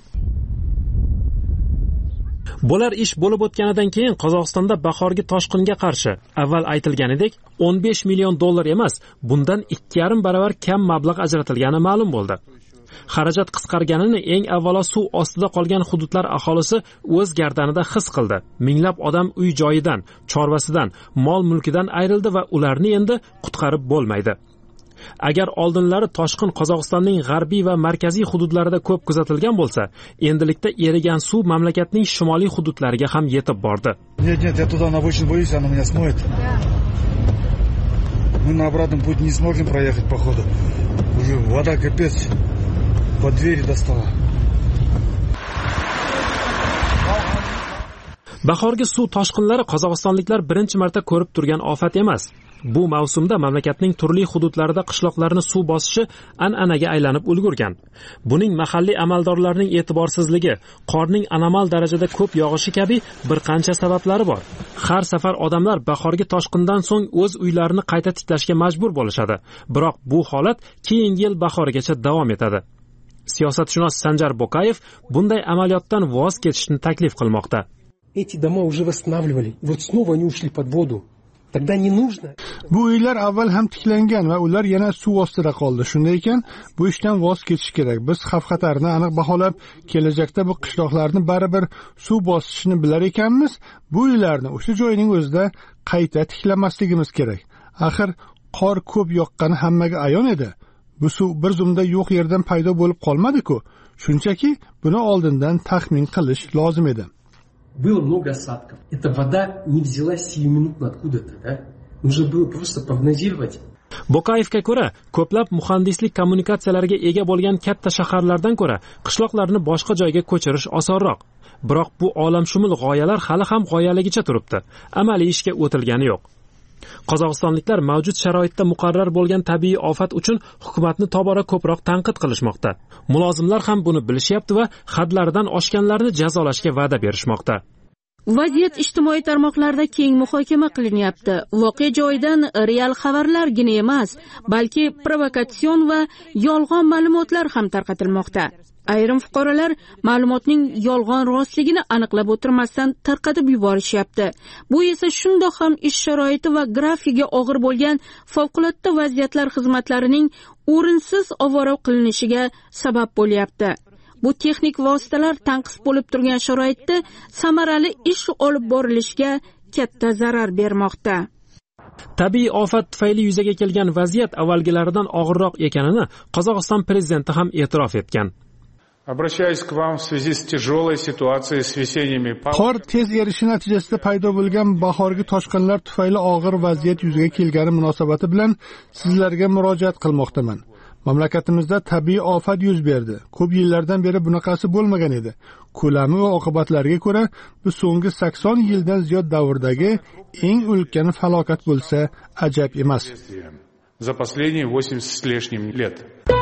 Bular ish bo'lib o'tganidan keyin Qozog'istonda bahorgi toshqinga qarshi avval aytilganidek o'n besh million dollar emas, bundan ikki yarim baravar kam mablag' ajratilgani ma'lum bo'ldi. Xarajat qisqarganini eng avvalo suv ostida qolgan hududlar aholisi o'z gardanida his qildi. Minglab odam uy joyidan, chorvasidan, mol-mulkidan ayrildi va ularni endi qutqarib bo'lmaydi. Agar oldinlari toshqin Qozog'istonning g'arbiy va markaziy hududlarida ko'p kuzatilgan bo'lsa, endilikda erigan suv mamlakatning shimoliy hududlariga ham yetib bordi. Нет, нет, я туда на очень боюсь, она меня смоет. Мы на обратном пути не сможем проехать, походу. Уже вода капец под двери достала. Bahorgi suv toshqinlari Qozog'istonliklar birinchi marta ko'rib turgan ofat emas. Bu mavsumda mamlakatning turli hududlarida qishloqlarni suv bosishi an'anaga aylanib ulgurgan. Buning mahalliy amaldorlarning e'tiborsizligi, qorning anormal darajada ko'p yog'ishi kabi bir qancha sabablari bor. Har safar odamlar bahorgi toshqindan so'ng o'z uylarini qayta tiklashga majbur bo'lishadi. Biroq bu holat keyingi yil bahorigacha davom etadi. Siyosatshunos Sanjar Bokayev bunday amaliyotdan voz kechishni taklif qilmoqda. Эти дома уже восстанавливали, вот снова они ушли под воду. Тогда не нужно. Bu uylar avval ham tiklangan va ular yana suv ostida qoldi. Shunday ekan, bu ishdan voz kechish kerak. Biz xavf-xatarni aniq baholab, kelajakda bu qishloqlarni baribir suv bosishini bilar ekanmiz, bu uylarni o'sha joyning o'zida qayta tiklamasligimiz kerak. Axir qor ko'p yoqqani hammaga ayon edi. Bu suv bir zumda yo'q yerdan paydo bo'lib qolmadi-ku. Shunchaki buni oldindan taxmin qilish lozim edi. Было много осадков. Эта вода не взялась сиюминутно откуда-то, да? Нужно было просто прогнозировать. Bokayevga ko'ra, ko'plab muhandislik kommunikatsiyalariga ega bo'lgan katta shaharlardan ko'ra qishloqlarni boshqa joyga ko'chirish osonroq. Biroq bu olamshumul g'oyalar hali ham g'oyaligicha turibdi. Amaliy ishga o'tilgani yo'q. Qozog'istonliklar mavjud sharoitda muqarrar bo'lgan tabiiy ofat uchun hukumatni tobora ko'proq tanqid qilishmoqda. Mulozimlar ham buni bilishyapti va hadlaridan oshganlarni jazolashga va'da berishmoqda. Vaziyat ijtimoiy tarmoqlarda keng muhokama qilinyapti. Voqea joyidan real xabarlargina emas, balki provokatsion va yolg'on ma'lumotlar ham tarqatilmoqda. Ayrim fuqarolar ma'lumotning yolg'on rostligini aniqlab o'tirmasdan tarqatib yuborishyapti. Bu esa shundoq ham ish sharoiti va grafika og'ir bo'lgan favqulodda vaziyatlar xizmatlarining o'rinsiz ovora qilinishiga sabab bo'lyapti. Bu texnik vositalar tanqis bo'lib turgan sharoitda samarali ish olib borilishiga katta zarar bermoqda. Tabiiy ofat tufayli yuzaga kelgan vaziyat avvalgilaridan og'irroq ekanini Qozog'iston prezidenti ham e'tirof etgan. Обращаюсь к вам в связи с тяжелой ситуацией с весенними qor tez erishi natijasida paydo bo'lgan bahorgi toshqinlar tufayli og'ir vaziyat yuzaga kelgani munosabati bilan sizlarga murojaat qilmoqdaman. Mamlakatimizda tabiiy ofat yuz berdi. Ko'p yillardan beri bunaqasi bo'lmagan edi. Ko'lami va oqibatlariga ko'ra bu so'nggi sakson yildan ziyod davrdagi eng ulkan falokat bo'lsa ajab emas. За последние восемьдесят с лишним лет.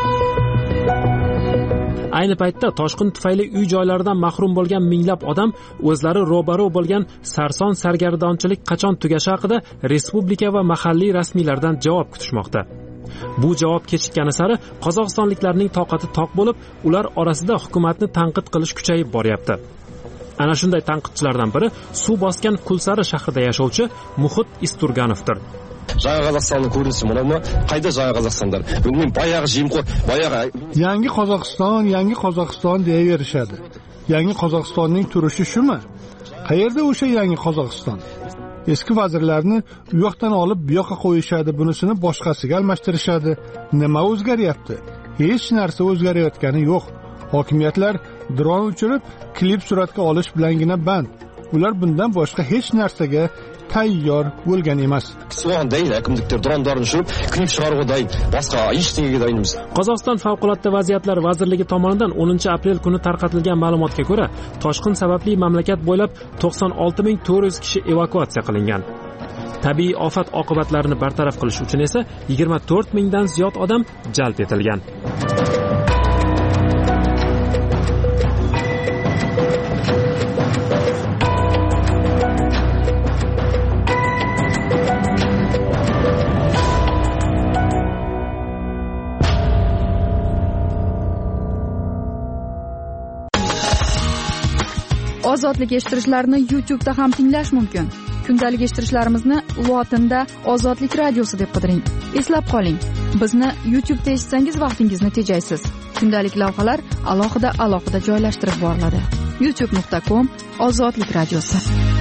Ayni paytda toshqin tufayli uy joylaridan mahrum bo'lgan minglab odam o'zlari ro'baro bo'lgan sarson sargardonchilik qachon tugashi haqida respublika va mahalliy rasmiylardan javob kutishmoqda. Bu javob kechikkani sari qozog'istonliklarning toqati toq bo'lib, ular orasida hukumatni tanqid qilish kuchayib boryapti. Ana shunday tanqidchilardan biri suv bosgan Kulsari shahrida yashovchi Muhit Isturganovdir. Жаңа Қазақстанның көрінісі мынау ма? Қайда жаңа Қазақстандар? Men баяғы жемқор, баяғы Yangi Qozog'iston, yangi Qozog'iston deyaverishadi. Yangi Qozog'istonning turishi shumi? Qayerda o'sha yangi Qozog'iston? Eski vazirlarni u yoqdan olib bu yoqqa qo'yishadi, bunisini boshqasiga almashtirishadi. Nima o'zgaryapti? Hech narsa o'zgarayotgani yo'q. Hokimiyatlar dron uchirib, klip suratga olish bilangina band. Ular bundan boshqa hech narsaga tayyor bo'lgan emas. So'g'an dayın әкімдіктер дрондарын ұшырып, klip шығаруға дайын, басқа ештеңеге дайынмыз. Qozog'iston favqulodda vaziyatlar vazirligi tomonidan o'ninchi aprel kuni tarqatilgan ma'lumotga ko'ra, toshqin sababli mamlakat bo'ylab to'qson olti ming to'rt yuz kishi evakuatsiya qilingan. Tabiiy ofat oqibatlarini bartaraf qilish uchun esa yigirma to'rt mingdan ziyod odam jalb etilgan. Ozodlik eshittirishlarni YouTube'da ham tinglash mumkin. Kundalik eshittirishlarimizni lotinda Ozodlik radiosi deb qidiring. Eslab qoling, bizni YouTube'da eshitsangiz vaqtingizni tejaysiz. Kundalik lavhalar alohida alohida joylashtirib boriladi. youtube nuqta com Ozodlik radiosi.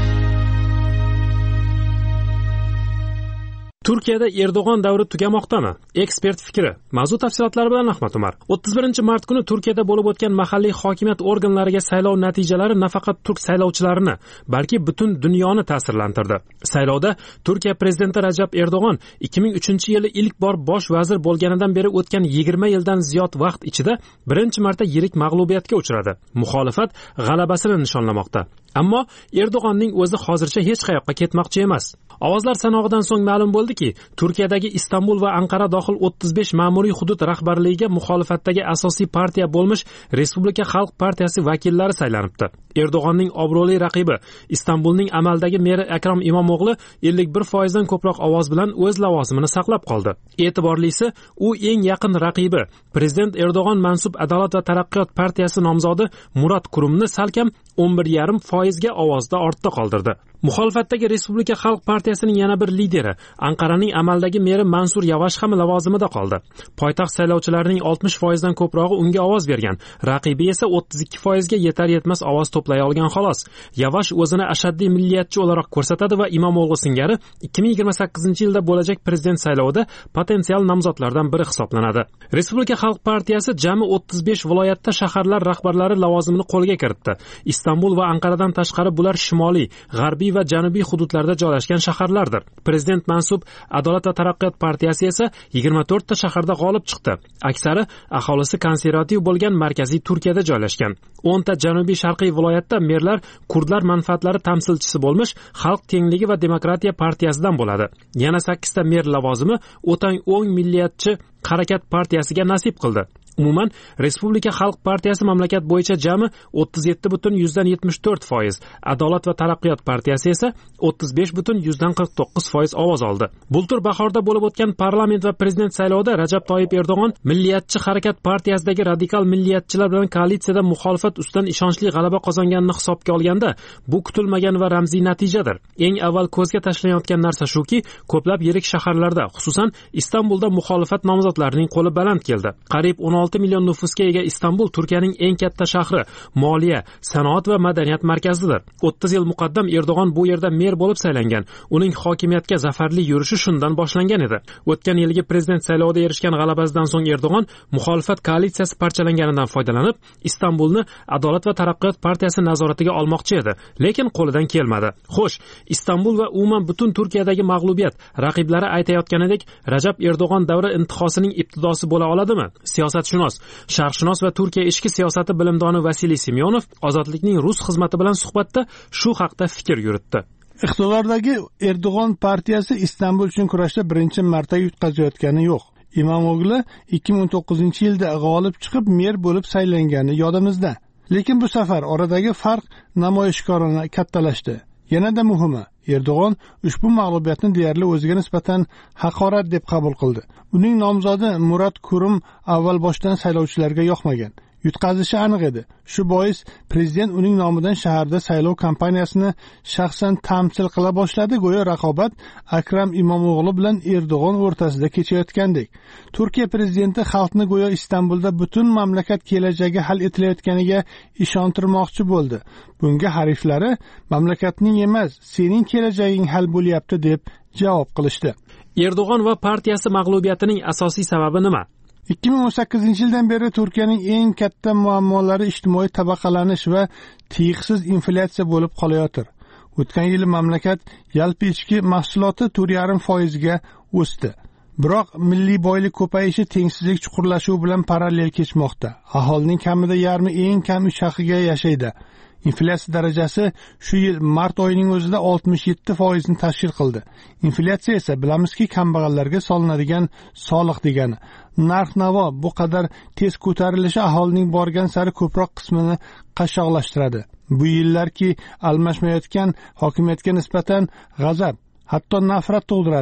Turkiyada Erdo'g'on davri tugamoqdami? Ekspert fikri. Mavzu tafsilotlari bilan Ahmad Umar. o'ttiz birinchi mart kuni Turkiyada bo'lib o'tgan mahalliy hokimiyat organlariga saylov natijalari nafaqat turk saylovchilarini, balki butun dunyoni ta'sirlantirdi. Saylovda Turkiya prezidenti Rajab Erdo'g'on ikki ming uchinchi yili ilk bor bosh vazir bo'lganidan beri o'tgan yigirma yildan ziyod vaqt ichida birinchi marta yirik mag'lubiyatga uchradi. Muxolifat g'alabasini nishonlamoqda. Ammo Erdo'g'onning o'zi hozircha hech qayoqqa ketmoqchi emas. Ovozlar sanog'idan so'ng ma'lum bo'ldiki, Turkiyadagi Istanbul va Anqara dohil o'ttiz besh ma'muriy hudud rahbarligiga muxolifatdagi asosiy partiya bo'lmish Respublika Xalq partiyasi vakillari saylanibdi. Erdo'g'onning obro'li raqibi Istanbulning amaldagi meri Akrom Imomo'g'li ellik bir foiz dan ko'proq ovoz bilan o'z lavozimini saqlab qoldi. E'tiborlisi, u eng yaqin raqibi prezident Erdo'g'on mansub Adolat va taraqqiyot partiyasi nomzodi Murat Kurumni salkam o'n bir yarim foizga ovozda ortda qoldirdi. Muxolifatdagi Respublika Xalq partiyasining yana bir lideri, Anqaraning amaldagi meri Mansur Yavash ham lavozimida qoldi. Poytaxt saylovchilarining oltmish foiz dan ko'prog'i unga ovoz bergan. Raqibi esa o'ttiz ikki foiz ga yetar yetmas ovoz to'play olgan xolos. Yavash o'zini ashaddiy milliyatchi o'laroq ko'rsatadi va Imomo'g'li singari ikki ming yigirma sakkizinchi yilda bo'lajak prezident saylovida potensial nomzodlardan biri hisoblanadi. Respublika Xalq partiyasi jami o'ttiz besh viloyatda shaharlar rahbarlari lavozimini qo'lga kiritdi. Istanbul va Anqaradan tashqari bular shimoliy, g'arbiy va janubiy hududlarda joylashgan shaharlardir. Prezident mansub Adolat va taraqqiyot partiyasi esa yigirma to'rtta shaharda g'olib chiqdi. Aksari aholisi konservativ bo'lgan markaziy Turkiyada joylashgan. o'nta janubiy sharqiy viloyatda merlar kurdlar manfaatlari tamsilchisi bo'lmish Xalq tengligi va demokratiya partiyasidan bo'ladi. Yana sakkizta mer lavozimi o'tang o'ng milliyatchi harakat partiyasiga nasib qildi. Umuman Respublika Xalq partiyasi mamlakat bo'yicha jami o'ttiz yetti butun yuzdan yetmish to'rt foiz, Adolat va taraqqiyot partiyasi esa o'ttiz besh butun yuzdan qirq to'qqiz foiz ovoz oldi. Bultur bahorda bo'lib o'tgan parlament va prezident saylovida Rajab Toyyib Erdo'g'on Milliyatchi harakat partiyasidagi radikal milliyatchilar bilan koalitsiyada muxolifat ustidan ishonchli g'alaba qozonganini hisobga olganda, bu kutilmagan va ramziy natijadir. Eng avval ko'zga tashlanayotgan narsa shuki, ko'plab yirik shaharlarda, xususan Istanbulda muxolifat nomzodlarining qo'li baland keldi. Qariyb o'n olti million nufusga ega Istanbul Turkiyaning eng katta shahri, moliya, sanoat va madaniyat markazidir. o'ttiz yil muqaddam Erdo'g'on bu yerda mer bo'lib saylangan. Uning hokimiyatga zafarli yurishi shundan boshlangan edi. O'tgan yilgi prezident saylovida erishgan g'alabasidan so'ng Erdo'g'on muxolifat koalitsiyasi parchalanganidan foydalanib, Istanbulni Adolat va taraqqiyot partiyasi nazoratiga olmoqchi edi, lekin qo'lidan kelmadi. Xo'sh, Istanbul va umuman butun Turkiyadagi mag'lubiyat raqiblari aytayotganidek Rajab Erdo'g'on davri intihosining ibtidosi bo'la oladimi? Siyosatshunos, sharqshunos va Turkiya ichki siyosati bilimdoni Vasiliy Semyonov Ozodlikning rus xizmati bilan suhbatda shu haqda fikr yuritdi. Iqtidordagi Erdo'g'on partiyasi Istanbul uchun kurashda birinchi marta yutqazayotgani yo'q. Imomo'g'li ikki ming o'n to'qqizinchi yilda g'olib chiqib mer bo'lib saylangani yodimizda. Lekin bu safar oradagi farq namoyishkorona kattalashdi. Yanada muhimi, Erdo'g'on ushbu mag'lubiyatni deyarli o'ziga nisbatan haqorat deb qabul qildi. Uning nomzodi Murat Kurum avval boshdan saylovchilarga yoqmagan. Yutqazishi aniq edi. Shu bois prezident uning nomidan shaharda saylov kampaniyasini shaxsan tamsil qila boshladi. Go'yo raqobat Akram Imomo'g'li bilan Erdo'g'on o'rtasida kechayotgandek. Turkiya prezidenti xalqni go'yo Istanbulda butun mamlakat kelajagi hal etilayotganiga ishontirmoqchi bo'ldi. Bunga hariflari mamlakatning emas, sening kelajaging hal bo'lyapti deb javob qilishdi. Erdo'g'on va partiyasi mag'lubiyatining asosiy sababi nima? ikki ming o'n sakkizinchi yildan beri Turkiyaning eng katta muammolari ijtimoiy tabaqalanish va tiyiqsiz inflyatsiya bo'lib qolayotir. O'tgan yili mamlakat yalpi ichki mahsuloti to'rt yarim foiz ga o'sdi. Biroq milliy boylik ko'payishi tengsizlik chuqurlashuvi bilan parallel kechmoqda. Aholining kamida yarmi eng kam uch haqiga yashaydi. Inflyatsiya darajasi shu yil mart oyining o'zida oltmish yetti foiz ni tashkil qildi. Inflyatsiya esa bilamizki kambag'allarga solinadigan soliq degani. Narx-navo bu qadar tez ko'tarilishi aholining borgan sari ko'proq qismini qashshoqlashtiradi. Bu yillarki almashmayotgan hokimiyatga nisbatan g'azab, hatto nafrat tug'diradi.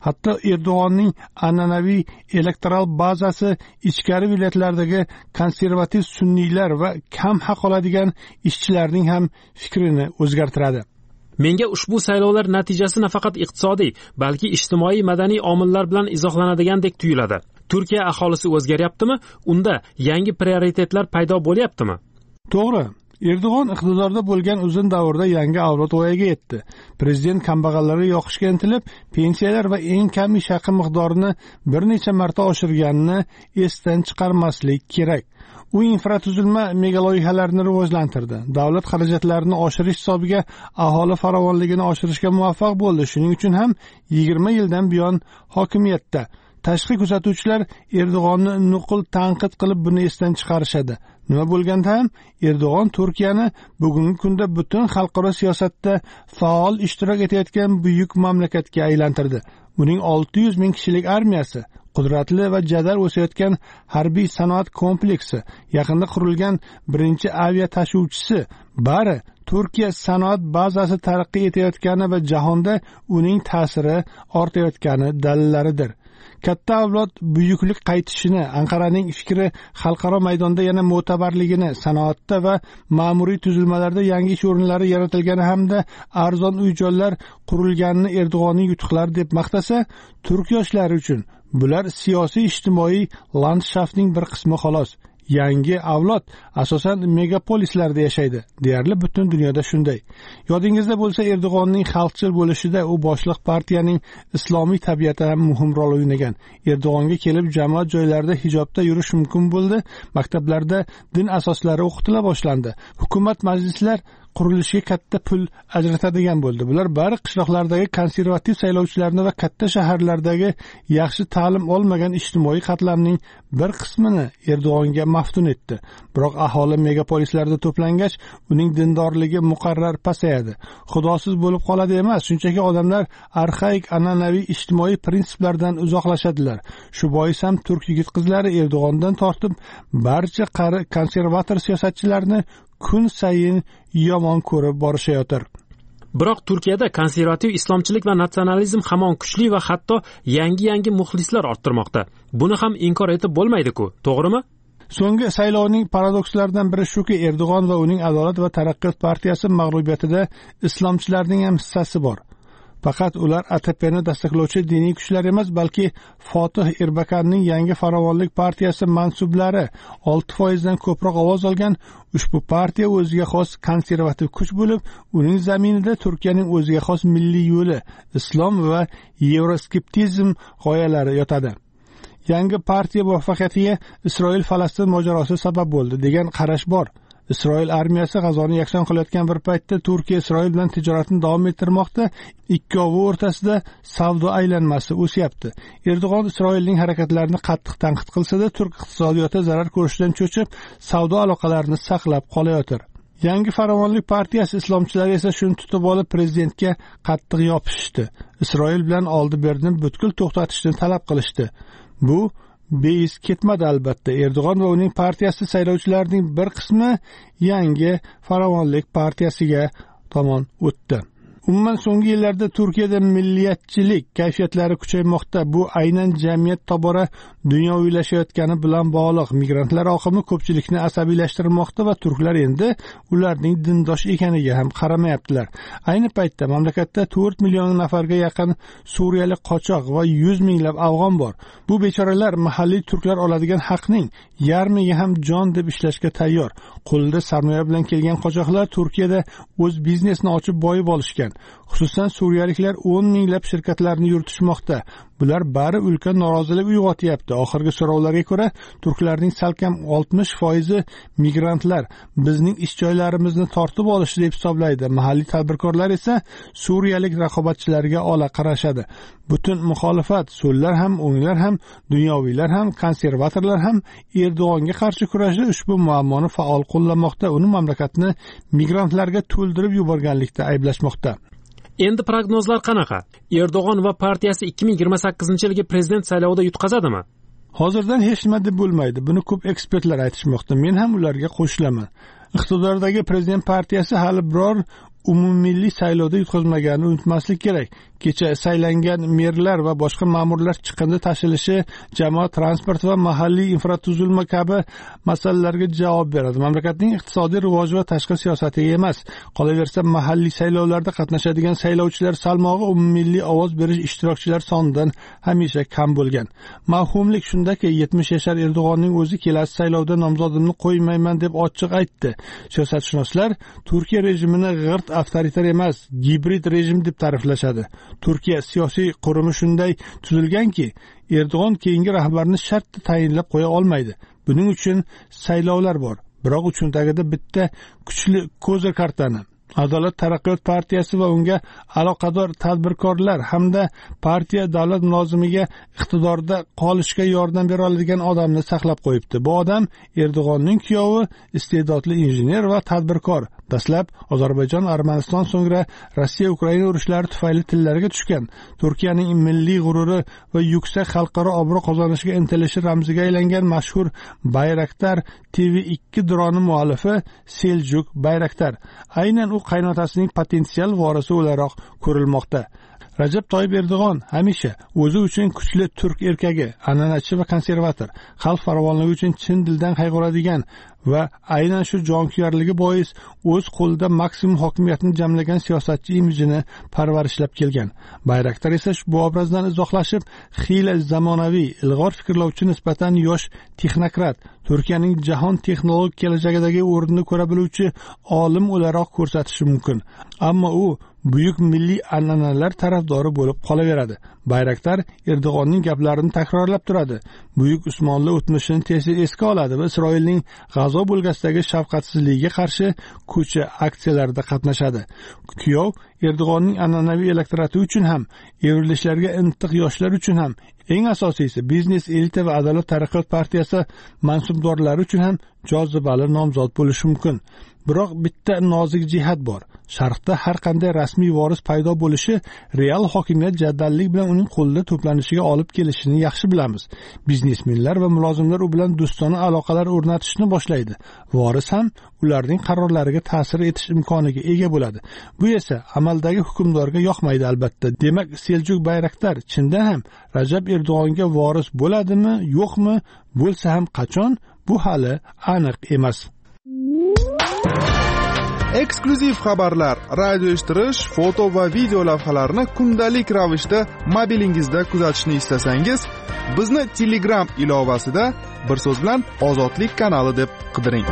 hatto Erdo'g'onning an'anaviy elektoral bazasi ichkari viloyatlardagi konservativ sunniylar va kam haq oladigan ishchilarning ham fikrini o'zgartiradi. Menga ushbu saylovlar natijasi nafaqat iqtisodiy, balki ijtimoiy madaniy omillar bilan izohlanadigandek tuyuladi. Turkiya aholisi o'zgaryaptimi? Unda yangi prioritetlar paydo bo'lyaptimi? To'g'ri. Erdo'g'on iqtidorda bo'lgan uzun davrda yangi avlod voyaga yetdi. Prezident kambag'allarga yoqishga intilib, pensiyalar va eng kam ish haqi miqdorini bir necha marta oshirganini esdan chiqarmaslik kerak. U infratuzilma megaloyihalarni rivojlantirdi. Davlat xarajatlarini oshirish hisobiga aholi farovonligini oshirishga muvaffaq bo'ldi. Shuning uchun ham yigirma yildan buyon hokimiyatda. Tashqi kuzatuvchilar Erdo'g'onni nuqul tanqid qilib buni esdan chiqarishadi. Nima bo'lganda ham Erdo'g'on Turkiyani bugungi kunda butun xalqaro siyosatda faol ishtirok etayotgan buyuk mamlakatga aylantirdi. Uning olti yuz ming kishilik armiyasi, qudratli va jadal o'sayotgan harbiy sanoat kompleksi, yaqinda qurilgan birinchi avia tashuvchisi bari Turkiya sanoat bazasi taraqqiy etayotgani va jahonda uning ta'siri ortayotgani dalillaridir. Katta avlod buyuklik qaytishini, Anqaraning fikri xalqaro maydonda yana mo'tabarligini, sanoatda va ma'muriy tuzilmalarda yangi ish o'rinlari yaratilgani hamda arzon uy-joylar qurilganini Erdo'g'onning yutuqlari deb maqtasa, turk yoshlari uchun bular siyosiy ijtimoiy landshaftning bir qismi xolos. Yangi avlod asosan megapolislarda yashaydi. Deyarli butun dunyoda shunday. Yodingizda bo'lsa, Erdo'g'onning xalqchil bo'lishida u boshliq partiyaning islomiy tabiati ham muhim rol o'ynagan. Erdo'g'onga kelib jamoat joylarida hijobda yurish mumkin bo'ldi. Maktablarda din asoslari o'qitila boshlandi. Hukumat majlislar qurilishiga katta pul ajratadigan bo'ldi. Bular bari qishloqlardagi konservativ saylovchilarni va katta shaharlardagi yaxshi ta'lim olmagan ijtimoiy qatlamning bir qismini Erdo'g'onga maftun etdi. Biroq aholi megapolislarda to'plangach, uning dindorligi muqarrar pasayadi. Xudosiz bo'lib qoladi emas, shunchaki odamlar arxaik an'anaviy ijtimoiy prinsiplardan uzoqlashadilar. Shu bois ham turk yigit-qizlari Erdo'g'ondan tortib barcha qari konservator siyosatchilarni kun sayin yomon ko'rib borishayotir. Biroq Turkiyada konservativ islomchilik va natsionalizm hamon kuchli va hatto yangi-yangi muxlislar orttirmoqda. Buni ham inkor etib bo'lmaydi-ku, to'g'rimi? So'nggi saylovning paradokslaridan biri shuki, Erdo'g'on va uning Adolat va taraqqiyot partiyasi mag'lubiyatida islomchilarning ham hissasi bor. Faqat ular A T P'ni dastaklovchi diniy kuchlar emas, balki Fotih Erbakanning yangi farovonlik partiyasi mansublari olti foiz dan ko'proq ovoz olgan. Ushbu partiya o'ziga xos konservativ kuch bo'lib, uning zaminida Turkiyaning o'ziga xos milliy yo'li, islom va yevroskeptizm g'oyalari yotadi. Yangi partiya muvaffaqiyatiga Isroil-Falastin mojarosi sabab bo'ldi degan qarash bor. Isroil armiyasi G'azoni yakson qilayotgan bir paytda Turkiya Isroil bilan tijoratni davom ettirmoqda, ikkovi o'rtasida savdo aylanmasi o'syapti. Erdo'g'on Isroilning harakatlarini qattiq tanqid qilsa-da, turk iqtisodiyoti zarar ko'rishdan cho'chib, savdo aloqalarini saqlab qolayotir. Yangi farovonlik partiyasi islomchilari esa shuni tutib olib prezidentga qattiq yopishishdi. Isroil bilan oldi-berni butkul to'xtatishni talab qilishdi. Bu beis ketmadi albatta. Erdo'g'on va uning partiyasi saylovchilarining bir qismi yangi farovonlik partiyasiga tomon o'tdi. Umuman so'nggi yillarda Turkiyada milliyatchilik kayfiyatlari kuchaymoqda. Bu aynan jamiyat tobora dunyoviylashayotgani bilan bog'liq. Migrantlar oqimi ko'pchilikni asabiylashtirmoqda va turklar endi ularning dindosh ekaniga ham qaramayaptilar. Ayni paytda mamlakatda to'rt million nafarga yaqin suriyalik qochoq va yuz minglab afg'on bor. Bu bechoralar mahalliy turklar oladigan haqning yarmiga ham jon deb ishlashga tayyor. Qo'lida sarmoya bilan kelgan qochoqlar Turkiyada o'z biznesini ochib boyib olishgan. Xususan suriyaliklar o'n minglab shirkatlarni yuritishmoqda. Bular bari ulkan norozilik uyg'otyapti. Oxirgi so'rovlarga ko'ra, turklarning salkam oltmish foizi migrantlar bizning ish joylarimizni tortib olishdi deb hisoblaydi. Mahalliy tadbirkorlar esa suriyalik raqobatchilarga ola qarashadi. Butun muxolifat, so'llar ham, o'nglar ham, dunyoviylar ham, konservatorlar ham Erdo'g'onga qarshi kurashda ushbu muammoni faol qo'llamoqda. Uni mamlakatni migrantlarga to'ldirib yuborganlikda ayblashmoqda. Endi prognozlar qanaqa? Erdo'g'on va partiyasi ikki ming yigirma sakkizinchi yilgi prezident saylovida yutqazadimi? Hozirdan hech nima deb bo'lmaydi. Buni ko'p ekspertlar aytishmoqda. Men ham ularga qo'shilaman. Iqtidordagi prezident partiyasi hali biror umummilliy saylovda yutqazmaganini unutmaslik kerak. kecha saylangan merlar va boshqa ma'murlar chiqindi tashilishi, jamoat transport va mahalliy infratuzilma kabi masalalarga javob beradi. Mamlakatning iqtisodiy rivoji va tashqi siyosatiga emas. Qolaversa, mahalliy saylovlarda qatnashadigan saylovchilar salmog'i umummilliy ovoz berish ishtirokchilar sonidan hamisha kam bo'lgan. Mavhumlik shundaki, yetmish yashar Erdo'g'onning o'zi kelasi saylovda nomzodimni qo'ymayman deb ochiq aytdi. Siyosatshunoslar Turkiya rejimini g'irt avtoritar emas, gibrid rejim deb ta'riflashadi. Turkiya siyosiy qurumi shunday tuzilganki, Erdo'g'on keyingi rahbarni shartda tayinlab qo'ya olmaydi. Buning uchun saylovlar bor. Biroq uchun tagida bitta kuchli ko'za kartani Adolat taraqqiyot partiyasi va unga aloqador tadbirkorlar hamda partiya davlat mulozimiga iqtidorda qolishga yordam bera oladigan odamni saqlab qo'yibdi. Bu odam Erdo'g'onning kuyovi, iste'dodli injener va tadbirkor. Dastlab Ozarbayjon, Armaniston, so'ngra Rossiya Ukraina urushlari tufayli tillariga tushgan. Turkiyaning milliy g'ururi va yuksak xalqaro obro' qozonishiga intilishi ramziga aylangan mashhur Bayraktar T V ikki droni muallifi Seljuk Bayraktar. Aynan u qaynotasining potensial vorisi o'laroq ko'rilmoqda. Rajab Toyyib Erdo'g'on hamisha o'zi uchun kuchli turk erkagi, an'anachi va konservator, xalq farovonligi uchun chin dildan qayg'uradigan va aynan shu jonkuyarligi bois o'z qo'lida maksimum hokimiyatni jamlagan siyosatchi imijini parvarishlab kelgan. Bayraktar esa bu obrazdan izohlashib, xiyla zamonaviy, ilg'or fikrlovchi, nisbatan yosh texnokrat, Turkiyaning jahon texnologik kelajagidagi o'rnini ko'ra biluvchi olim o'laroq ko'rsatishi mumkin. Ammo u buyuk milliy an'analar tarafdori bo'lib qolaveradi. Bayraktar Erdo'g'onning gaplarini takrorlab turadi. Buyuk Usmonli o'tmishini tez esga oladi va Isroilning G'azo bo'lgasidagi shafqatsizligiga qarshi ko'cha aksiyalarida qatnashadi. Kuyov Erdo'g'onning an'anaviy elektorati uchun ham, evrilishlarga intiq yoshlar uchun ham, eng asosiysi biznes elita va Adolat taraqqiyot partiyasi mansubdorlari uchun ham jozibali nomzod bo'lishi mumkin. Biroq bitta nozik jihat bor. Sharqda har qanday rasmiy voris paydo bo'lishi real hokimiyat jaddallik bilan uning qo'lida to'planishiga olib kelishini yaxshi bilamiz. Biznesmenlar va mulozimlar u bilan do'stona aloqalar o'rnatishni boshlaydi. Voris ham ularning qarorlariga ta'sir etish imkoniga ega bo'ladi. Bu esa amaldagi hukmdorga yoqmaydi albatta. Demak, Seljuk Bayraktar chindan ham Rajab Erdo'g'onga voris bo'ladimi, yo'qmi? Bo'lsa ham qachon? Bu hali aniq emas. Eksklyuziv xabarlar, radio eshittirish, foto va video lavhalarni kundalik ravishda mobilingizda kuzatishni istasangiz, bizni Telegram ilovasida bir so'z bilan Ozodlik kanali deb qidiring.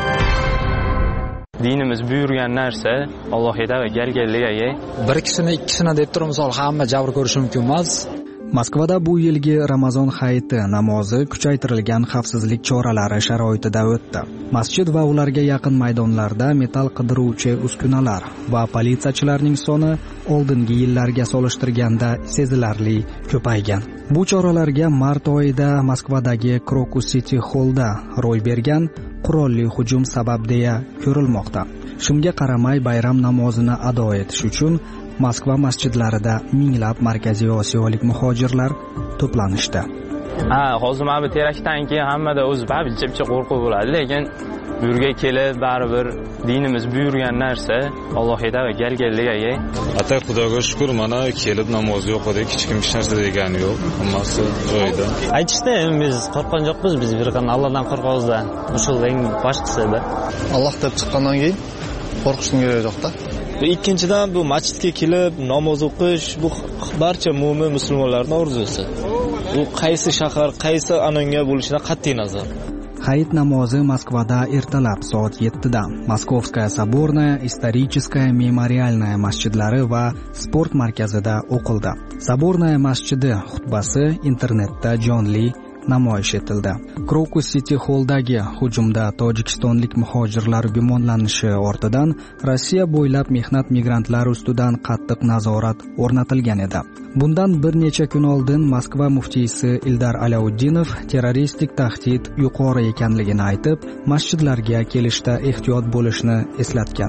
Dinimiz buyurgan narsa Allohga va galgalligiga. Bir kishini ikkisini deb turib, misol hamma jabr ko'rishi mumkin emas. Moskvada bu yilgi Ramazon hayiti namozi kuchaytirilgan xavfsizlik choralari sharoitida o'tdi. Masjid va ularga yaqin maydonlarda metal qidiruvchi uskunalar va politsiyachilarning soni oldingi yillarga solishtirganda sezilarli ko'paygan. Bu choralarga mart oyida Moskvadagi Crocus City Hallda ro'y bergan qurolli hujum sabab deya ko'rilmoqda. Shunga qaramay bayram namozini ado etish uchun Moskva masjidlarida minglab markaziy osiyolik muhojirlar to'planishdi. Ha, hozir mana bu terakdan keyin hammada o'zi babincha qo'rquv bo'ladi, lekin bu yerga kelib baribir dinimiz buyurgan narsa Allohga va galgalligiga. Ata Xudoga shukr, mana kelib namoz o'qidik, hech kim hech narsa degani yo'q, hammasi joyida. Aytishda biz qo'rqqan yo'qmiz, biz bir qanday Allohdan qo'rqamiz-da. Shu eng boshqasi-da. Alloh deb chiqqandan keyin qo'rqishning keragi yo'q-da. Ikkinchidan bu masjidga kelib namoz o'qish bu barcha mo'min musulmonlarning orzusi. U qaysi shahar, qaysi anonga bo'lishidan qat'iy nazar. Hayit namozi Moskvada ertalab soat yettida Moskovskaya Sabornaya, Историческая memorialnaya masjidlari va sport markazida o'qildi. Sabornaya masjidi xutbasi internetda jonli namoyish etildi. Crocus City Halldagi hujumda tojikistonlik muhojirlar gumonlanishi ortidan Rossiya bo'ylab mehnat migrantlari ustidan qattiq nazorat o'rnatilgan edi. Bundan bir necha kun oldin Moskva muftiysi Ildar Alauddinov terroristik tahdid yuqori ekanligini aytib, masjidlarga kelishda ehtiyot bo'lishni eslatgan.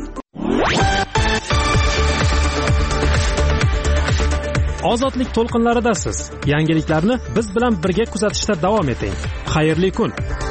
Ozodlik to'lqinlaridasiz. Yangiliklarni biz bilan birga kuzatishda davom eting. Xayrli kun.